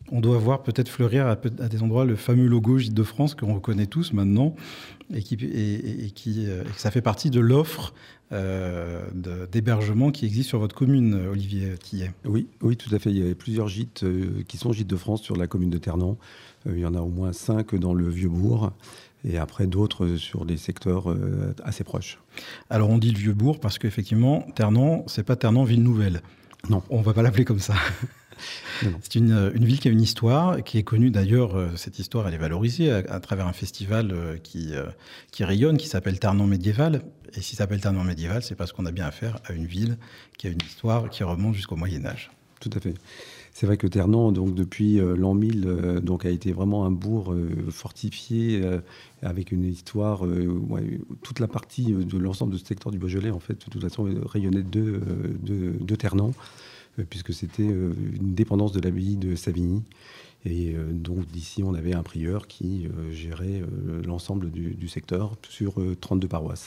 on doit voir peut-être fleurir à, à des endroits le fameux logo Gîtes de France qu'on reconnaît tous maintenant et qui, et, et qui et que ça fait partie de l'offre euh, de, d'hébergement qui existe sur votre commune, Olivier Tillet.
Oui, oui, tout à fait. Il y a plusieurs gîtes euh, qui sont Gîtes de France sur la commune de Ternan. Euh, il y en a au moins cinq dans le Vieux-Bourg. Et après d'autres sur des secteurs euh, assez proches.
Alors on dit le Vieux-Bourg parce qu'effectivement, Ternan, c'est pas Ternan Ville Nouvelle.
Non.
On va pas l'appeler comme ça. Non, non. C'est une, une ville qui a une histoire, qui est connue d'ailleurs, euh, cette histoire elle est valorisée à, à travers un festival euh, qui, euh, qui rayonne, qui s'appelle Ternan Médiéval. Et s'il s'appelle Ternan Médiéval, c'est parce qu'on a bien affaire à une ville qui a une histoire qui remonte jusqu'au Moyen-Âge.
Tout à fait. C'est vrai que Ternan, donc, depuis euh, l'an mille, euh, donc, a été vraiment un bourg euh, fortifié, euh, avec une histoire. Euh, ouais, toute la partie de l'ensemble de ce secteur du Beaujolais, en fait, de toute façon, rayonnait de, euh, de, de Ternan, euh, puisque c'était euh, une dépendance de l'abbaye de Savigny. Et euh, donc d'ici, on avait un prieur qui euh, gérait euh, l'ensemble du, du secteur sur euh, trente-deux paroisses.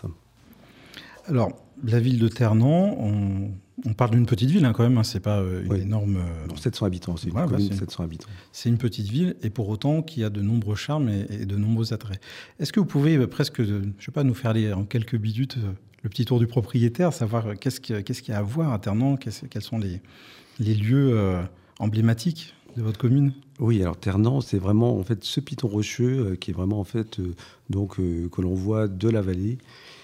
Alors, la ville de Ternan, on, on parle d'une petite ville hein, quand même, hein, c'est pas euh, une oui. énorme... Euh...
Non, sept cents habitants, c'est une
ouais,
commune
bah,
de sept cents habitants.
C'est une petite ville, et pour autant qui a de nombreux charmes et, et de nombreux attraits. Est-ce que vous pouvez euh, presque, euh, je sais pas, nous faire les, en quelques minutes euh, le petit tour du propriétaire, savoir euh, qu'est-ce, que, qu'est-ce qu'il y a à voir à Ternan, quels sont les, les lieux euh, emblématiques de votre commune?
Oui, alors Ternan, c'est vraiment en fait ce piton rocheux euh, qui est vraiment en fait euh, donc euh, que l'on voit de la vallée,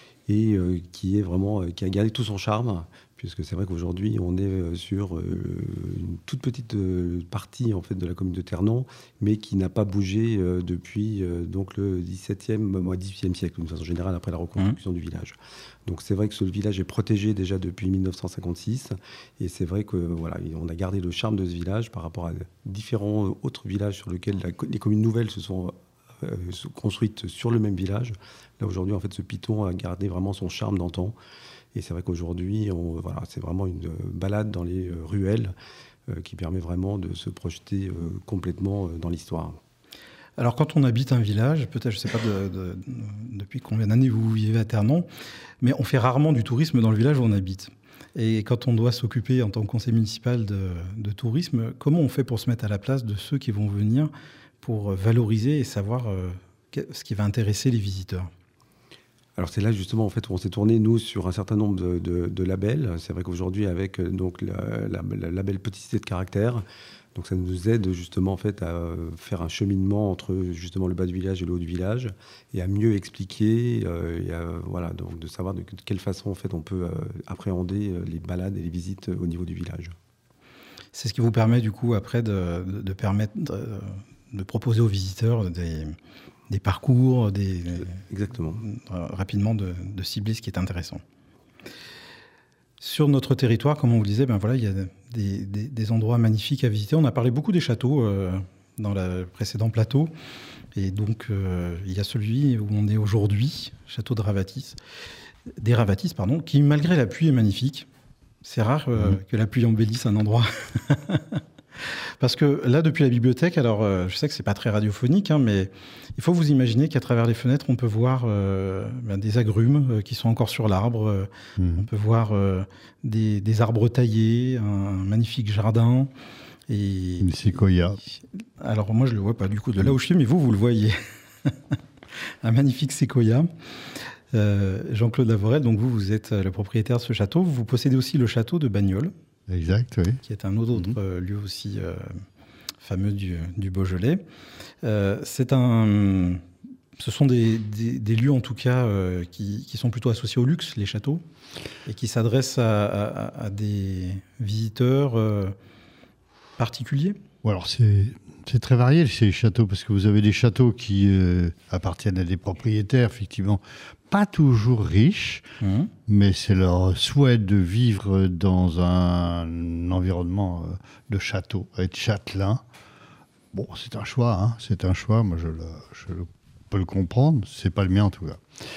et euh, qui est vraiment euh, qui a gardé tout son charme, puisque c'est vrai qu'aujourd'hui on est euh, sur euh, une toute petite euh, partie en fait de la commune de Ternan, mais qui n'a pas bougé euh, depuis euh, donc le dix-septième, euh, dix-huitième siècle, d'une façon générale, après la reconstruction mmh. du village. Donc c'est vrai que ce village est protégé déjà depuis mille neuf cent cinquante-six, et c'est vrai que voilà, on a gardé le charme de ce village par rapport à différents autres villages sur lesquels la, les communes nouvelles se sont euh, construites sur le même village. Là aujourd'hui, en fait, ce piton a gardé vraiment son charme d'antan. Et c'est vrai qu'aujourd'hui, on, voilà, c'est vraiment une balade dans les ruelles euh, qui permet vraiment de se projeter euh, complètement euh, dans l'histoire.
Alors, quand on habite un village, peut-être, je ne sais pas de, de, de, depuis combien d'années vous vivez à Ternan, mais on fait rarement du tourisme dans le village où on habite. Et quand on doit s'occuper en tant que conseil municipal de, de tourisme, comment on fait pour se mettre à la place de ceux qui vont venir pour valoriser et savoir euh, ce qui va intéresser les visiteurs ?
Alors c'est là justement en fait où on s'est tourné nous sur un certain nombre de, de, de labels. C'est vrai qu'aujourd'hui avec donc la, la, la label Petite Cité de Caractère, donc ça nous aide justement en fait à faire un cheminement entre justement le bas du village et le haut du village, et à mieux expliquer euh, et à, voilà, donc de savoir de quelle façon en fait on peut euh, appréhender les balades et les visites au niveau du village.
C'est ce qui vous permet du coup après de, de, de permettre de, de proposer aux visiteurs des des parcours, des,
Exactement.
Euh, rapidement de, de cibler ce qui est intéressant. Sur notre territoire, comme on vous le disait, ben voilà, il y a des, des, des endroits magnifiques à visiter. On a parlé beaucoup des châteaux euh, dans le précédent plateau. Et donc, euh, il y a celui où on est aujourd'hui, château de Ravatis, des Ravatis, pardon, qui, malgré la pluie, est magnifique. C'est rare euh, mmh. que la pluie embellisse un endroit. Parce que là, depuis la bibliothèque, alors euh, je sais que c'est pas très radiophonique, hein, mais il faut vous imaginer qu'à travers les fenêtres, on peut voir euh, ben, des agrumes euh, qui sont encore sur l'arbre. Euh, mmh. On peut voir euh, des, des arbres taillés, un, un magnifique jardin. Et,
Une séquoia.
Et, alors moi, je le vois pas du coup de là où je suis, mais vous, vous le voyez. Un magnifique séquoia. Euh, Jean-Claude Lavorel, donc vous, vous êtes le propriétaire de ce château. Vous possédez aussi le château de Bagnols.
Exact, oui.
Qui est un autre mmh. lieu aussi euh, fameux du, du Beaujolais. Euh, c'est un, ce sont des, des, des lieux, en tout cas, euh, qui, qui sont plutôt associés au luxe, les châteaux, et qui s'adressent à, à, à des visiteurs euh, particuliers.
Bon, alors, c'est, c'est très varié, ces châteaux, parce que vous avez des châteaux qui euh, appartiennent à des propriétaires, effectivement, pas toujours riches, mmh. mais c'est leur souhait de vivre dans un environnement de château, être châtelain. Bon, c'est un choix, hein, c'est un choix, moi je, le, je peux le comprendre, c'est pas le mien en tout cas.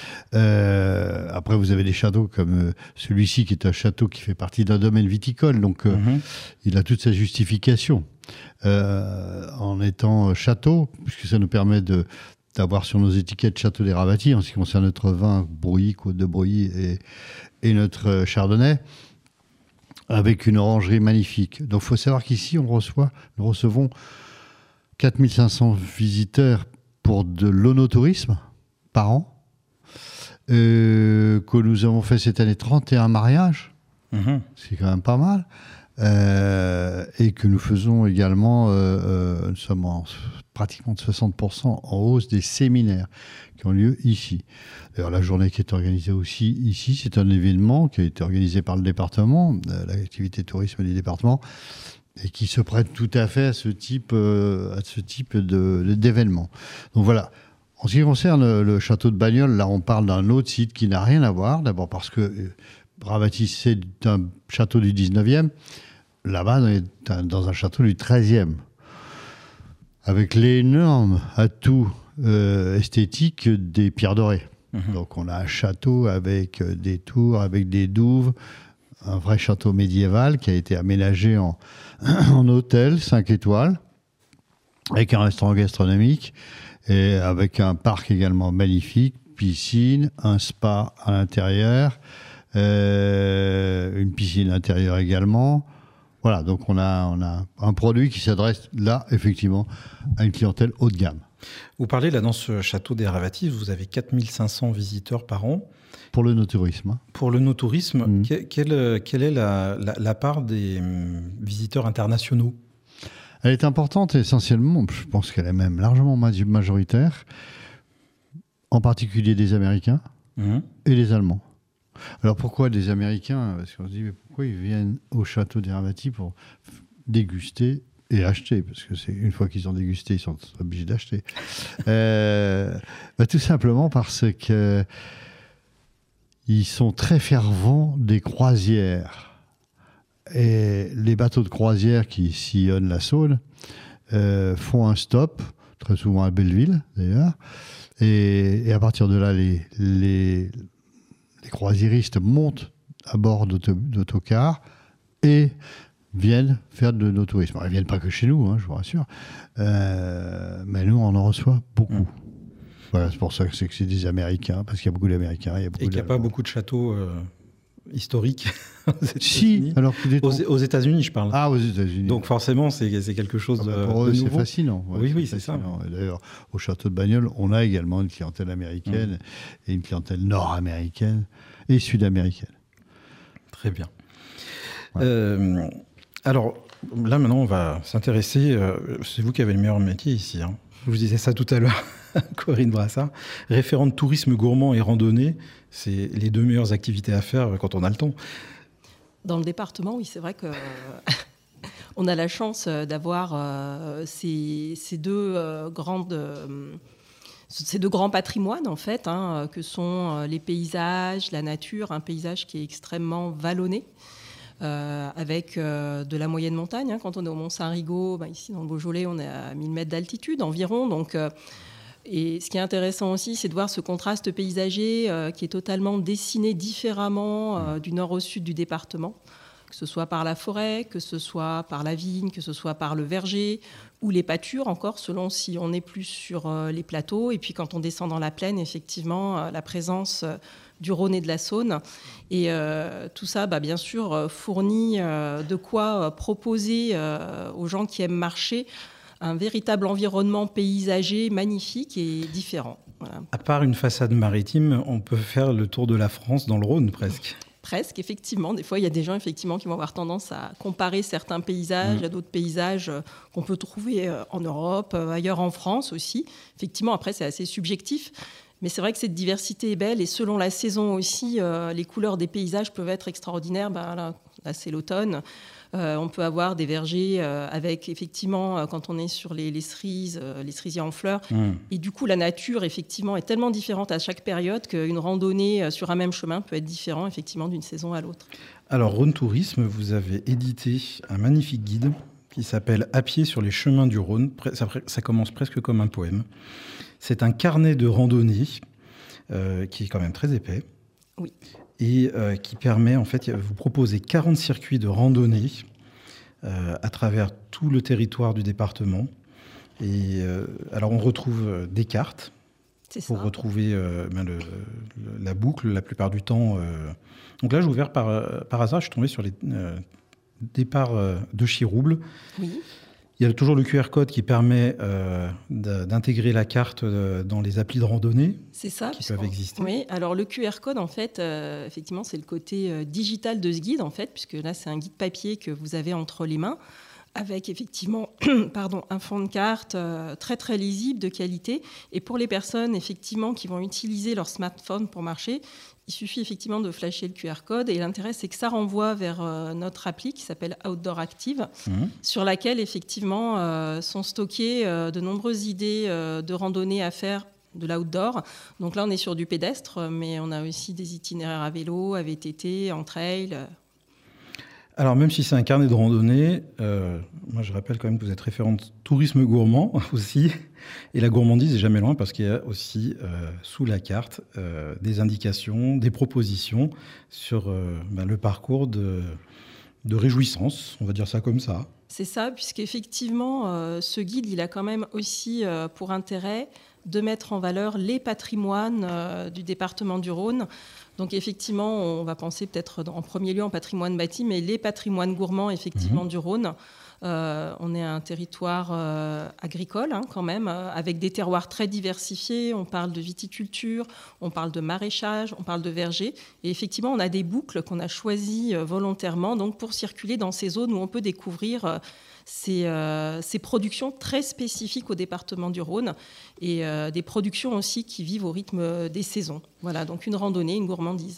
Euh, après, vous avez des châteaux comme celui-ci, qui est un château qui fait partie d'un domaine viticole, donc euh, mmh. il a toute sa justification. Euh, en étant château, puisque ça nous permet de d'avoir sur nos étiquettes Château des Ravatis, en ce qui concerne notre vin Brouilly, Côte de Brouilly et, et notre Chardonnay, avec une orangerie magnifique. Donc il faut savoir qu'ici, on reçoit, nous recevons quatre mille cinq cents visiteurs pour de l'onotourisme par an. Euh, que nous avons fait cette année trente et un mariages. Mmh. C'est quand même pas mal. Euh, et que nous faisons également, euh, euh, nous sommes en, pratiquement de soixante pour cent en hausse des séminaires qui ont lieu ici. D'ailleurs, la journée qui est organisée aussi ici, c'est un événement qui a été organisé par le département, euh, l'activité tourisme du département, et qui se prête tout à fait à ce type, euh, à ce type de, de, d'événement. Donc voilà. En ce qui concerne le château de Bagnols, là on parle d'un autre site qui n'a rien à voir. D'abord parce que euh, Bravati, c'est un château du dix-neuvième. Là-bas, on est dans un château du treizième. Avec l'énorme atout euh, esthétique des pierres dorées. Mmh. Donc on a un château avec des tours, avec des douves, un vrai château médiéval qui a été aménagé en, en hôtel cinq étoiles, avec un restaurant gastronomique, et avec un parc également magnifique, piscine, un spa à l'intérieur, euh, une piscine intérieure également. Voilà, donc on a, on a un produit qui s'adresse là, effectivement, à une clientèle haut de gamme.
Vous parlez là dans ce château d'Heravatis, vous avez quatre mille cinq cents visiteurs par an.
Pour le no-tourisme. Hein.
Pour le no-tourisme, mmh. quelle, quelle, quelle est la, la, la part des hum, visiteurs internationaux ?
Elle est importante essentiellement, je pense qu'elle est même largement majoritaire, en particulier des Américains mmh. et des Allemands. Alors pourquoi des Américains ? Parce qu'on se dit, mais pourquoi ils viennent au château d'Heravatis pour déguster et acheter ? Parce que c'est une fois qu'ils ont dégusté, ils sont obligés d'acheter. euh, bah, tout simplement parce que ils sont très fervents des croisières. Et les bateaux de croisière qui sillonnent la Saône euh, font un stop, très souvent à Belleville d'ailleurs, et, et à partir de là, les, les, les croisiéristes montent à bord d'auto, d'autocars et viennent faire de nos tourismes. Ils ne viennent pas que chez nous, hein, je vous rassure, euh, mais nous, on en reçoit beaucoup. Mmh. Voilà, c'est pour ça que c'est, que c'est des Américains, parce qu'il y a beaucoup d'Américains. Il y a beaucoup
et qu'il n'y a pas beaucoup de châteaux... Euh... historique.
Si, alors
aux, aux États-Unis, je parle.
Ah, aux États-Unis.
Donc forcément, c'est, c'est quelque chose
ah bah
de,
pour eux,
de
c'est
nouveau.
Fascinant. Ouais,
oui,
c'est
oui, c'est
fascinant.
ça.
Et d'ailleurs, au château de Bagnols, on a également une clientèle américaine mmh. et une clientèle nord-américaine et sud-américaine.
Très bien. Ouais. Euh, alors là, maintenant, on va s'intéresser. Euh, c'est vous qui avez le meilleur métier ici. Hein. Je vous disais ça tout à l'heure. Corinne Brassard, référente tourisme gourmand et randonnée, c'est les deux meilleures activités à faire quand on a le temps.
Dans le département, oui, c'est vrai que on a la chance d'avoir euh, ces, ces deux euh, grandes, euh, ces deux grands patrimoines en fait, hein, que sont les paysages, la nature, un paysage qui est extrêmement vallonné. Euh, avec euh, de la moyenne montagne. Hein. Quand on est au Mont-Saint-Rigaud, ben ici dans le Beaujolais, on est à mille mètres d'altitude environ. Donc, euh, et ce qui est intéressant aussi, c'est de voir ce contraste paysager euh, qui est totalement dessiné différemment euh, du nord au sud du département, que ce soit par la forêt, que ce soit par la vigne, que ce soit par le verger ou les pâtures encore, selon si on est plus sur euh, les plateaux. Et puis quand on descend dans la plaine, effectivement, euh, la présence... Euh, du Rhône et de la Saône. Et euh, tout ça, bah, bien sûr, fournit euh, de quoi euh, proposer euh, aux gens qui aiment marcher un véritable environnement paysager magnifique et différent. Voilà.
À part une façade maritime, on peut faire le tour de la France dans le Rhône, presque.
Presque, effectivement. Des fois, il y a des gens effectivement, qui vont avoir tendance à comparer certains paysages mmh. à d'autres paysages euh, qu'on peut trouver euh, en Europe, euh, ailleurs en France aussi. Effectivement, après, c'est assez subjectif. Mais c'est vrai que cette diversité est belle et selon la saison aussi, euh, les couleurs des paysages peuvent être extraordinaires. Ben là, là, c'est l'automne. Euh, on peut avoir des vergers euh, avec, effectivement, euh, quand on est sur les, les cerises, euh, les cerisiers en fleurs. Mmh. Et du coup, la nature, effectivement, est tellement différente à chaque période qu'une randonnée euh, sur un même chemin peut être différente, effectivement, d'une saison à l'autre.
Alors, Rhône Tourisme, vous avez édité un magnifique guide qui s'appelle « À pied sur les chemins du Rhône ». Ça, ça commence presque comme un poème. C'est un carnet de randonnée euh, qui est quand même très épais.
Oui.
Et euh, qui permet, en fait, vous proposer quarante circuits de randonnée euh, à travers tout le territoire du département. Et euh, alors, on retrouve des cartes
C'est
pour
ça.
retrouver euh, ben le, le, la boucle la plupart du temps. Euh. Donc là, j'ai ouvert par, par hasard, je suis tombé sur les euh, départs euh, de Chirouble.
Oui.
Il Il y a toujours le Q R code qui permet euh, d'intégrer la carte dans les applis de randonnée.
C'est ça,
qui peuvent exister.
Oui, alors le Q R code, en fait, euh, effectivement, c'est le côté euh, digital de ce guide, en fait, puisque là, c'est un guide papier que vous avez entre les mains, avec effectivement pardon, un fond de carte euh, très très lisible, de qualité. Et pour les personnes effectivement qui vont utiliser leur smartphone pour marcher, il suffit effectivement de flasher le Q R code. Et l'intérêt, c'est que ça renvoie vers euh, notre appli qui s'appelle Outdoor Active, mmh. sur laquelle effectivement euh, sont stockées euh, de nombreuses idées euh, de randonnée à faire de l'outdoor. Donc là, on est sur du pédestre, mais on a aussi des itinéraires à vélo, à V T T, en trail.
Alors, même si c'est un carnet de randonnée, euh, moi je rappelle quand même que vous êtes référente tourisme gourmand aussi. Et la gourmandise n'est jamais loin parce qu'il y a aussi euh, sous la carte euh, des indications, des propositions sur euh, ben, le parcours de, de réjouissance, on va dire ça comme ça.
C'est ça, puisqu'effectivement, euh, ce guide, il a quand même aussi euh, pour intérêt de mettre en valeur les patrimoines euh, du département du Rhône. Donc effectivement, on va penser peut-être en premier lieu en patrimoine bâti, mais les patrimoines gourmands effectivement mmh. du Rhône. Euh, on est un territoire euh, agricole hein, quand même, euh, avec des terroirs très diversifiés. On parle de viticulture, on parle de maraîchage, on parle de verger. Et effectivement, on a des boucles qu'on a choisies euh, volontairement donc pour circuler dans ces zones où on peut découvrir euh, ces, euh, ces productions très spécifiques au département du Rhône et euh, des productions aussi qui vivent au rythme des saisons. Voilà, donc une randonnée, une gourmandise.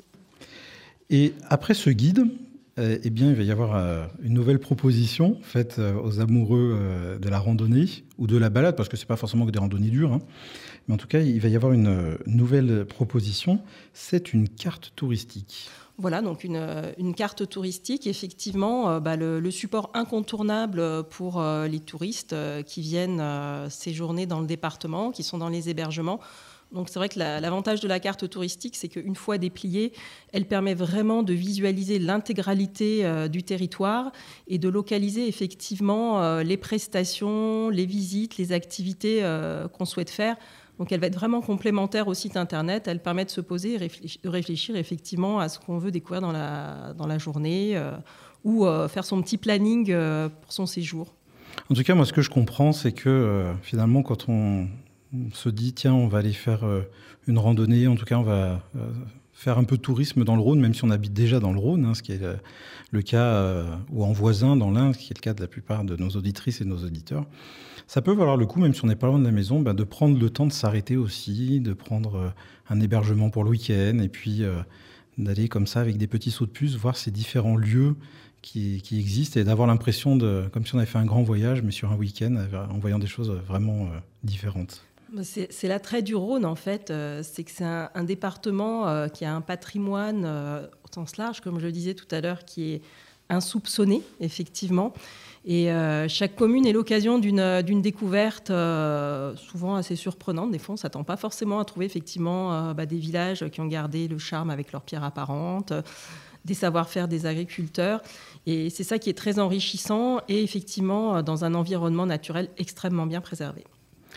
Et après ce guide, euh, eh bien, il va y avoir euh, une nouvelle proposition faite euh, aux amoureux euh, de la randonnée ou de la balade, parce que ce n'est pas forcément que des randonnées dures, hein. Mais en tout cas, il va y avoir une euh, nouvelle proposition, c'est une carte touristique.
Voilà, donc une, une carte touristique, effectivement, euh, bah, le, le support incontournable pour euh, les touristes euh, qui viennent euh, séjourner dans le département, qui sont dans les hébergements. Donc c'est vrai que la, l'avantage de la carte touristique, c'est qu'une fois dépliée, elle permet vraiment de visualiser l'intégralité euh, du territoire et de localiser effectivement euh, les prestations, les visites, les activités euh, qu'on souhaite faire. Donc elle va être vraiment complémentaire au site internet. Elle permet de se poser et réfléchir, de réfléchir effectivement à ce qu'on veut découvrir dans la, dans la journée euh, ou euh, faire son petit planning euh, pour son séjour.
En tout cas, moi, ce que je comprends, c'est que euh, finalement, quand on, on se dit, tiens, on va aller faire euh, une randonnée, en tout cas, on va euh, faire un peu de tourisme dans le Rhône, même si on habite déjà dans le Rhône, hein, ce qui est le, le cas, euh, ou en voisin dans l'Ain, ce qui est le cas de la plupart de nos auditrices et de nos auditeurs. Ça peut valoir le coup, même si on n'est pas loin de la maison, bah, de prendre le temps de s'arrêter aussi, de prendre euh, un hébergement pour le week-end, et puis euh, d'aller comme ça avec des petits sauts de puce, voir ces différents lieux qui, qui existent, et d'avoir l'impression de, comme si on avait fait un grand voyage, mais sur un week-end, en voyant des choses vraiment euh, différentes.
C'est, c'est l'attrait du Rhône, en fait. Euh, c'est que c'est un, un département euh, qui a un patrimoine euh, au sens large, comme je le disais tout à l'heure, qui est insoupçonné, effectivement. Et euh, chaque commune est l'occasion d'une, d'une découverte euh, souvent assez surprenante. Des fois, on ne s'attend pas forcément à trouver effectivement euh, bah, des villages qui ont gardé le charme avec leurs pierres apparentes, euh, des savoir-faire des agriculteurs. Et c'est ça qui est très enrichissant et effectivement euh, dans un environnement naturel extrêmement bien préservé.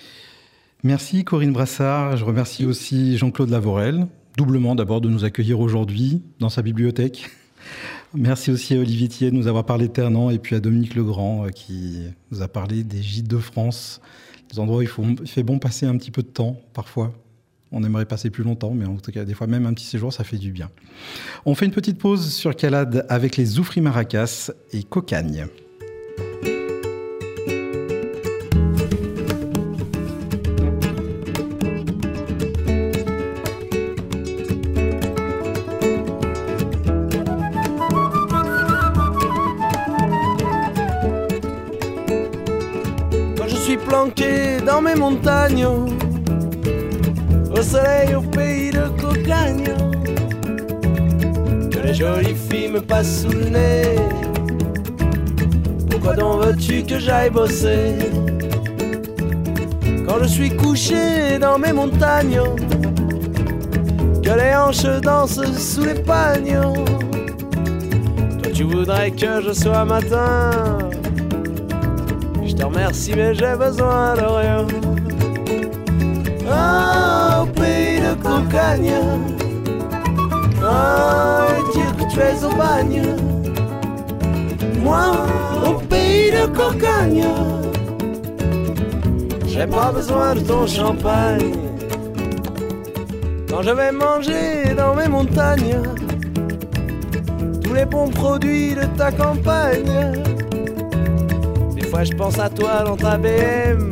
Merci Corinne Brassard. Je remercie aussi Jean-Claude Lavorel, doublement d'abord de nous accueillir aujourd'hui dans sa bibliothèque. Merci aussi à Olivier Thier de nous avoir parlé de Ternant et puis à Dominique Legrand euh, qui nous a parlé des gîtes de France, des endroits où il, faut, il fait bon passer un petit peu de temps parfois. On aimerait passer plus longtemps, mais en tout cas, des fois même un petit séjour, ça fait du bien. On fait une petite pause sur Calade avec les Zoufri Maracas et Cocagne.
Planqué dans mes montagnes, au soleil, au pays de Cocagne, que les jolies filles me passent sous le nez. Pourquoi donc veux-tu que j'aille bosser quand je suis couché dans mes montagnes, que les hanches dansent sous les pagnes? Toi tu voudrais que je sois matin. Je te remercie mais j'ai besoin de rien. Ah, au pays de Cocagne, ah, dire que tu es au bagne. Moi, au pays de Cocagne, J'ai pas besoin de ton champagne. Quand je vais manger dans mes montagnes tous les bons produits de ta campagne, des fois je pense à toi dans ta B M,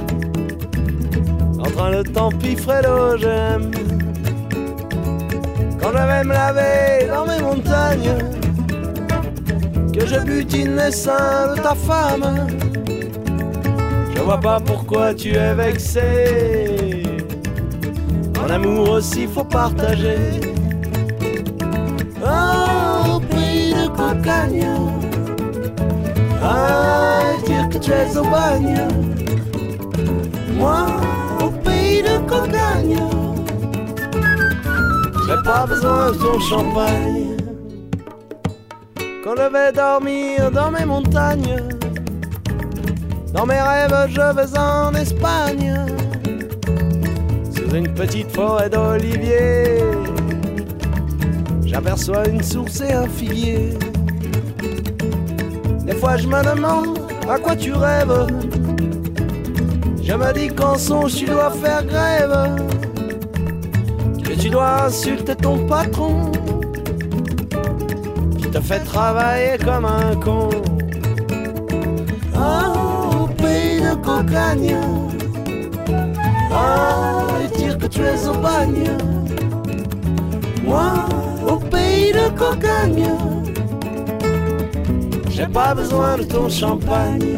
en train de t'empiffrer l'O G M. Quand je vais me laver dans mes montagnes, que je butine les seins de ta femme, je vois pas pourquoi tu es vexé. En amour aussi faut partager. Oh, au pays de cocagne, ah, dire que tu es au bagne. Moi, au pays de cocagne, j'ai pas besoin de ton champagne. Quand je vais dormir dans mes montagnes, dans mes rêves je vais en Espagne, sous une petite forêt d'oliviers, j'aperçois une source et un figuier. Des fois je me demande à quoi tu rêves. Je me dis qu'en songe tu dois faire grève, que tu dois insulter ton patron, qui te fait travailler comme un con. Oh, au pays de cocagne, ah, et dire que tu es au bagne. Moi, au pays de cocagne, j'ai pas besoin de ton champagne.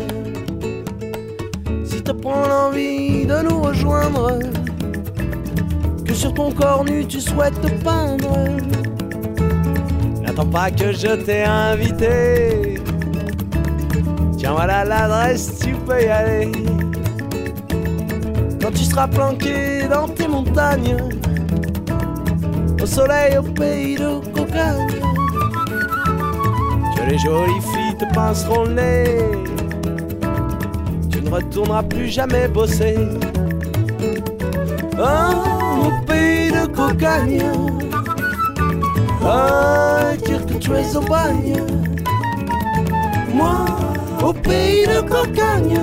Si te prend l'envie de nous rejoindre, que sur ton corps nu tu souhaites te peindre, n'attends pas que je t'ai invité. Tiens, voilà l'adresse, tu peux y aller. Quand tu seras planqué dans tes montagnes, au soleil, au pays de cocagne, que les jolies filles te pinceront le nez, tu ne retourneras plus jamais bosser. Oh, au pays de cocagne, oh, dire que tu es au bagne. Moi, au pays de cocagne,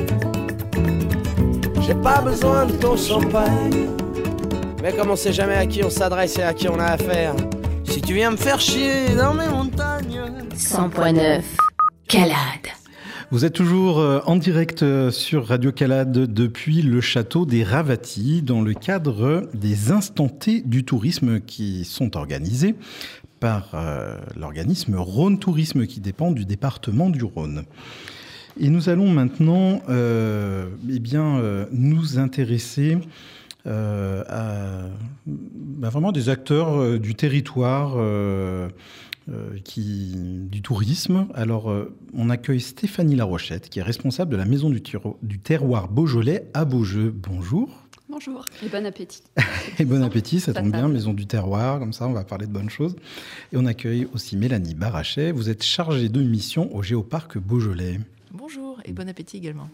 j'ai pas besoin de ton champagne. Mais comme on sait jamais à qui on s'adresse et à qui on a affaire, si tu viens me faire chier dans mes montagnes.
cent point neuf, Calade.
Vous êtes toujours en direct sur Radio Calade depuis le château des Ravati dans le cadre des Instants T du tourisme qui sont organisés par euh, l'organisme Rhône Tourisme qui dépend du département du Rhône. Et nous allons maintenant euh, eh bien, euh, nous intéresser euh, à bah, vraiment des acteurs euh, du territoire euh, euh, qui, du tourisme. Alors, euh, on accueille Stéphanie Larochette, qui est responsable de la Maison du, tiro- du terroir Beaujolais à Beaujeu. Bonjour.
Bonjour et bon appétit.
Et bon appétit, ça tombe bien, Maison du terroir, comme ça on va parler de bonnes choses. Et on accueille aussi Mélanie Barachet, vous êtes chargée de mission au Géoparc Beaujolais.
Bonjour et bon appétit également.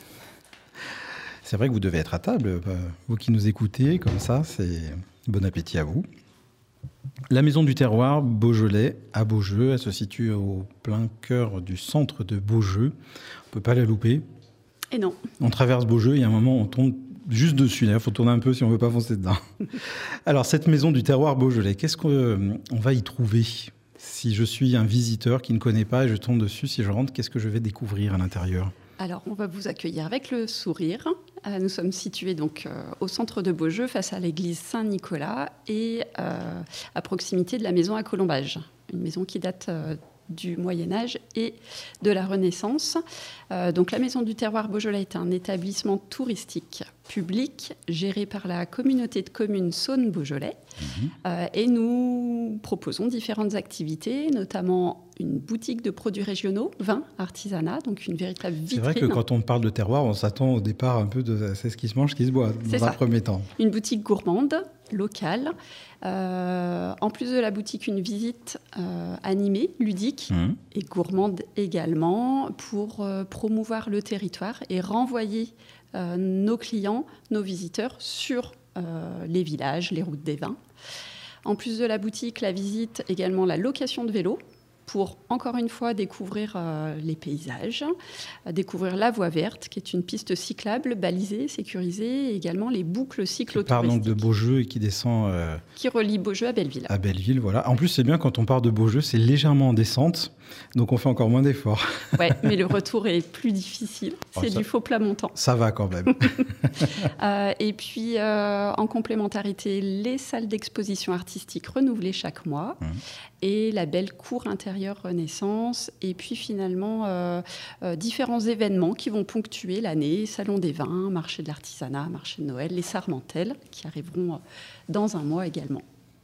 C'est vrai que vous devez être à table, vous qui nous écoutez, comme ça, c'est bon appétit à vous. La Maison du terroir Beaujolais à Beaujeu, elle se situe au plein cœur du centre de Beaujeu. On ne peut pas la louper.
Et non.
On traverse Beaujeu, il y a un moment on tombe juste dessus, il faut tourner un peu si on ne veut pas foncer dedans. Alors, cette Maison du terroir Beaujolais, qu'est-ce qu'on va y trouver ? Si je suis un visiteur qui ne connaît pas et je tombe dessus, si je rentre, qu'est-ce que je vais découvrir à l'intérieur ?
Alors, on va vous accueillir avec le sourire. Euh, nous sommes situés donc euh, au centre de Beaujeu, face à l'église Saint-Nicolas et euh, à proximité de la maison à Colombage, une maison qui date euh, du Moyen-Âge et de la Renaissance. Euh, donc, la Maison du terroir Beaujolais est un établissement touristique public géré par la communauté de communes Saône-Beaujolais. Mmh. Euh, et nous proposons différentes activités, notamment une boutique de produits régionaux, vin, artisanat, donc une véritable vitrine.
C'est vrai que quand on parle de terroir, on s'attend au départ un peu de c'est ce qui se mange, ce qui se boit, dans
c'est
un
ça.
premier temps.
Une boutique gourmande, locale. Euh, en plus de la boutique, une visite euh, animée, ludique mmh. et gourmande également, pour euh, promouvoir le territoire et renvoyer euh, nos clients, nos visiteurs sur euh, les villages, les routes des vins. En plus de la boutique, la visite, également la location de vélos pour, encore une fois, découvrir euh, les paysages, euh, découvrir la voie verte, qui est une piste cyclable, balisée, sécurisée, et également les boucles cyclotouristiques.
Qui part donc de Beaujeu et qui descend... Euh,
qui relie Beaujeu à Belleville.
À Belleville, voilà. En plus, c'est bien, quand on part de Beaujeu, c'est légèrement en descente, donc on fait encore moins d'efforts.
Ouais, mais le retour est plus difficile.
Oh,
c'est
ça,
du faux plat montant.
Ça va quand même.
euh, et puis, euh, en complémentarité, les salles d'exposition artistique renouvelées chaque mois. Mmh. Et la belle cour intérieure Renaissance. Et puis, finalement, euh, euh, différents événements qui vont ponctuer l'année. Salon des vins, marché de l'artisanat, marché de Noël, les Sarmentelles, qui arriveront dans un mois également.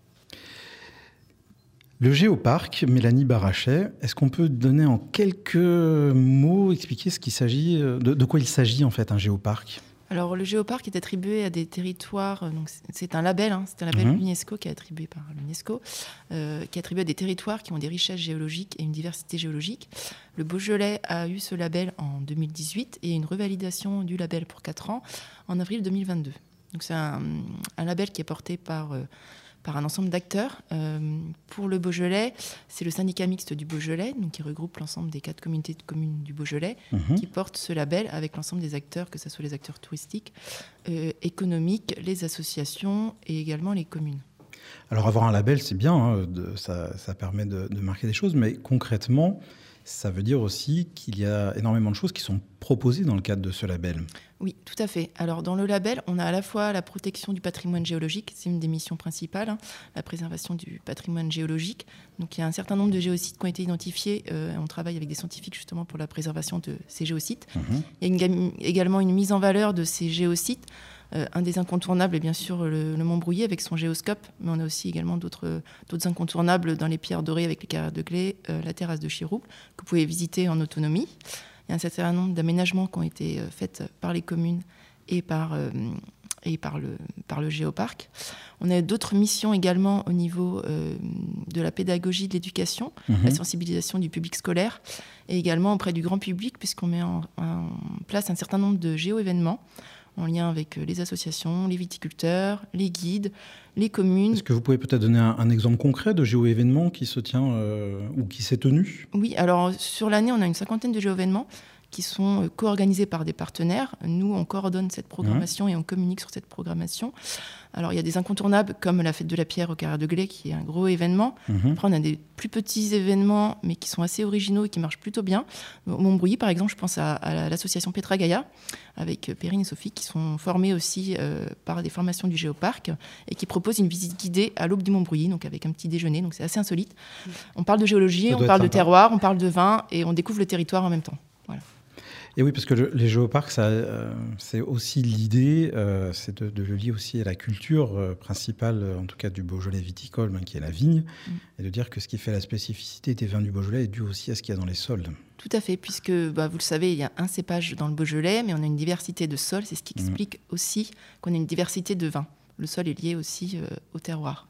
Le Géoparc, Mélanie Barachet, est-ce qu'on peut donner en quelques mots, expliquer ce qu'il s'agit, de, de quoi il s'agit en fait, un géoparc ?
Alors, le Géoparc est attribué à des territoires, donc c'est un label, hein, c'est un label mmh. UNESCO qui est attribué par l'UNESCO, euh, qui est attribué à des territoires qui ont des richesses géologiques et une diversité géologique. Le Beaujolais a eu ce label en deux mille dix-huit et une revalidation du label pour quatre ans en avril deux mille vingt-deux. Donc, c'est un, un label qui est porté par... Euh, par un ensemble d'acteurs. Euh, pour le Beaujolais, c'est le syndicat mixte du Beaujolais, donc qui regroupe l'ensemble des quatre communautés de communes du Beaujolais, mmh. qui porte ce label avec l'ensemble des acteurs, que ce soit les acteurs touristiques, euh, économiques, les associations et également les communes.
Alors avoir un label, c'est bien, hein, de, ça, ça permet de, de marquer des choses, mais concrètement, ça veut dire aussi qu'il y a énormément de choses qui sont proposées dans le cadre de ce label.
Oui, tout à fait. Alors, dans le label, on a à la fois la protection du patrimoine géologique, c'est une des missions principales, hein, la préservation du patrimoine géologique. Donc, il y a un certain nombre de géosites qui ont été identifiés. Euh, on travaille avec des scientifiques justement pour la préservation de ces géosites. Mmh. Il y a une, également une mise en valeur de ces géosites. Euh, un des incontournables est bien sûr le, le Montbrouillet avec son géoscope, mais on a aussi également d'autres, d'autres incontournables dans les pierres dorées avec les carrières de Gley, euh, la terrasse de Chiroux, que vous pouvez visiter en autonomie. Il y a un certain nombre d'aménagements qui ont été euh, faits par les communes et par, euh, et par, le, par le Géoparc. On a d'autres missions également au niveau euh, de la pédagogie, de l'éducation, mmh. la sensibilisation du public scolaire, et également auprès du grand public, puisqu'on met en, en place un certain nombre de géo-événements en lien avec les associations, les viticulteurs, les guides, les communes.
Est-ce que vous pouvez peut-être donner un, un exemple concret de géo-événement qui se tient euh, ou qui s'est tenu ?
Oui, alors sur l'année, on a une cinquantaine de géo-événements qui sont co-organisés par des partenaires. Nous, on coordonne cette programmation mmh. et on communique sur cette programmation. Alors, il y a des incontournables comme la Fête de la Pierre au Carrère de Gley, qui est un gros événement. Mmh. Après, on a des plus petits événements, mais qui sont assez originaux et qui marchent plutôt bien. Au Montbrouilly, par exemple, je pense à, à l'association Petra Gaïa, avec Perrine et Sophie, qui sont formées aussi euh, par des formations du Géoparc et qui proposent une visite guidée à l'aube du Montbrouilly, donc avec un petit déjeuner. Donc, c'est assez insolite. Mmh. On parle de géologie, on parle de terroir, on parle de vin et on découvre le territoire en même temps. Voilà.
Et oui, parce que le, les géoparcs, ça, euh, c'est aussi l'idée, euh, c'est de, de le lier aussi à la culture euh, principale, en tout cas du Beaujolais viticole, hein, qui est la vigne, mmh. et de dire que ce qui fait la spécificité des vins du Beaujolais est dû aussi à ce qu'il y a dans les sols.
Tout à fait, puisque bah, vous le savez, il y a un cépage dans le Beaujolais, mais on a une diversité de sols, c'est ce qui explique mmh. aussi qu'on a une diversité de vins. Le sol est lié aussi euh, au terroir.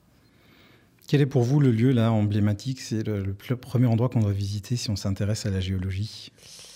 Quel est pour vous le lieu là emblématique ? C'est le, le premier endroit qu'on doit visiter si on s'intéresse à la géologie ?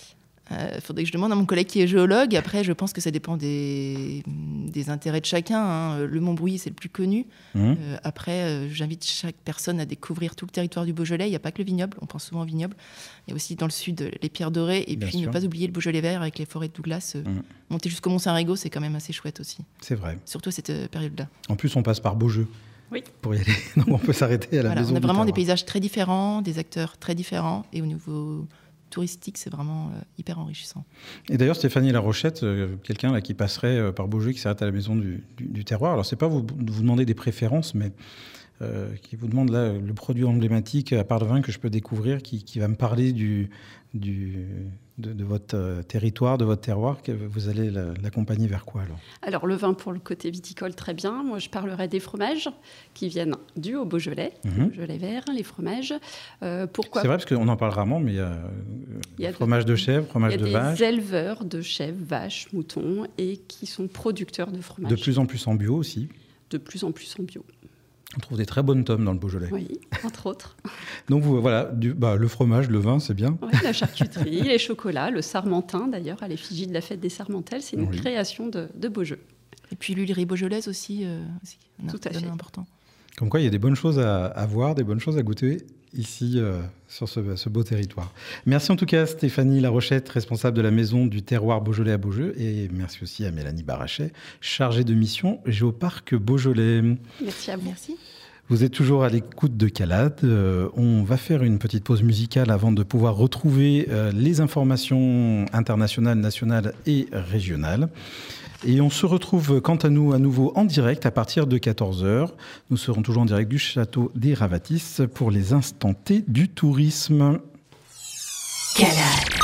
Il euh, faudrait que je demande à mon collègue qui est géologue. Après, je pense que ça dépend des, des intérêts de chacun. Hein. Le Montbrouilly, c'est le plus connu. Mmh. Euh, après, euh, j'invite chaque personne à découvrir tout le territoire du Beaujolais. Il n'y a pas que le vignoble. On pense souvent au vignoble. Il y a aussi dans le sud les pierres dorées. Et Bien puis, sûr. ne pas oublier le Beaujolais vert avec les forêts de Douglas. Euh, mmh. Monter jusqu'au Mont-Saint-Régaud, c'est quand même assez chouette aussi.
C'est vrai.
Surtout à cette euh, période-là.
En plus, on passe par Beaujeu.
Oui.
Pour y aller. Donc, on peut s'arrêter à la
voilà,
maison.
On a vraiment
des
paysages très différents, des acteurs très différents. Et au niveau touristique, c'est vraiment euh, hyper enrichissant.
Et d'ailleurs, Stéphanie Larochette, euh, quelqu'un là qui passerait euh, par Beaujeu, qui s'arrête à la maison du, du, du terroir. Alors, c'est pas vous, vous demander des préférences, mais euh, qui vous demande là le produit emblématique à part le vin que je peux découvrir, qui, qui va me parler du, du, de, de votre euh, territoire, de votre terroir. Que vous allez la, l'accompagner vers quoi alors ?
Alors, le vin pour le côté viticole, très bien. Moi, je parlerai des fromages qui viennent du Haut-Beaujolais, mmh. Beaujolais vert, les fromages. Euh, pourquoi ?
C'est vrai, parce qu'on en parle rarement, mais il y a, euh, il y a fromage de, de chèvre, fromage de vache.
Il y a des éleveurs de chèvres, vaches, moutons, et qui sont producteurs de fromage.
De plus en plus en bio aussi.
De plus en plus en bio.
On trouve des très bonnes tomes dans le Beaujolais.
Oui, entre autres.
Donc vous, voilà, du, bah, le fromage, le vin, c'est bien.
Oui, la charcuterie, les chocolats, le sarmentin d'ailleurs, à l'effigie de la fête des Sarmentelles, c'est une oui. création de, de Beaujeu.
Et puis l'huilerie beaujolaise aussi, euh, aussi
tout à fait
important.
Comme quoi, il y a des bonnes choses à, à voir, des bonnes choses à goûter ici euh, sur ce, ce beau territoire. Merci en tout cas Stéphanie Larochette, responsable de la Maison du Terroir Beaujolais à Beaujeu, et merci aussi à Mélanie Barachet, chargée de mission Géoparc Beaujolais.
Merci à vous.
Merci.
Vous êtes toujours à l'écoute de Calade. Euh, on va faire une petite pause musicale avant de pouvoir retrouver euh, les informations internationales, nationales et régionales. Et on se retrouve quant à nous à nouveau en direct à partir de quatorze heures. Nous serons toujours en direct du château des Ravatis pour les instants T du tourisme.
Calade.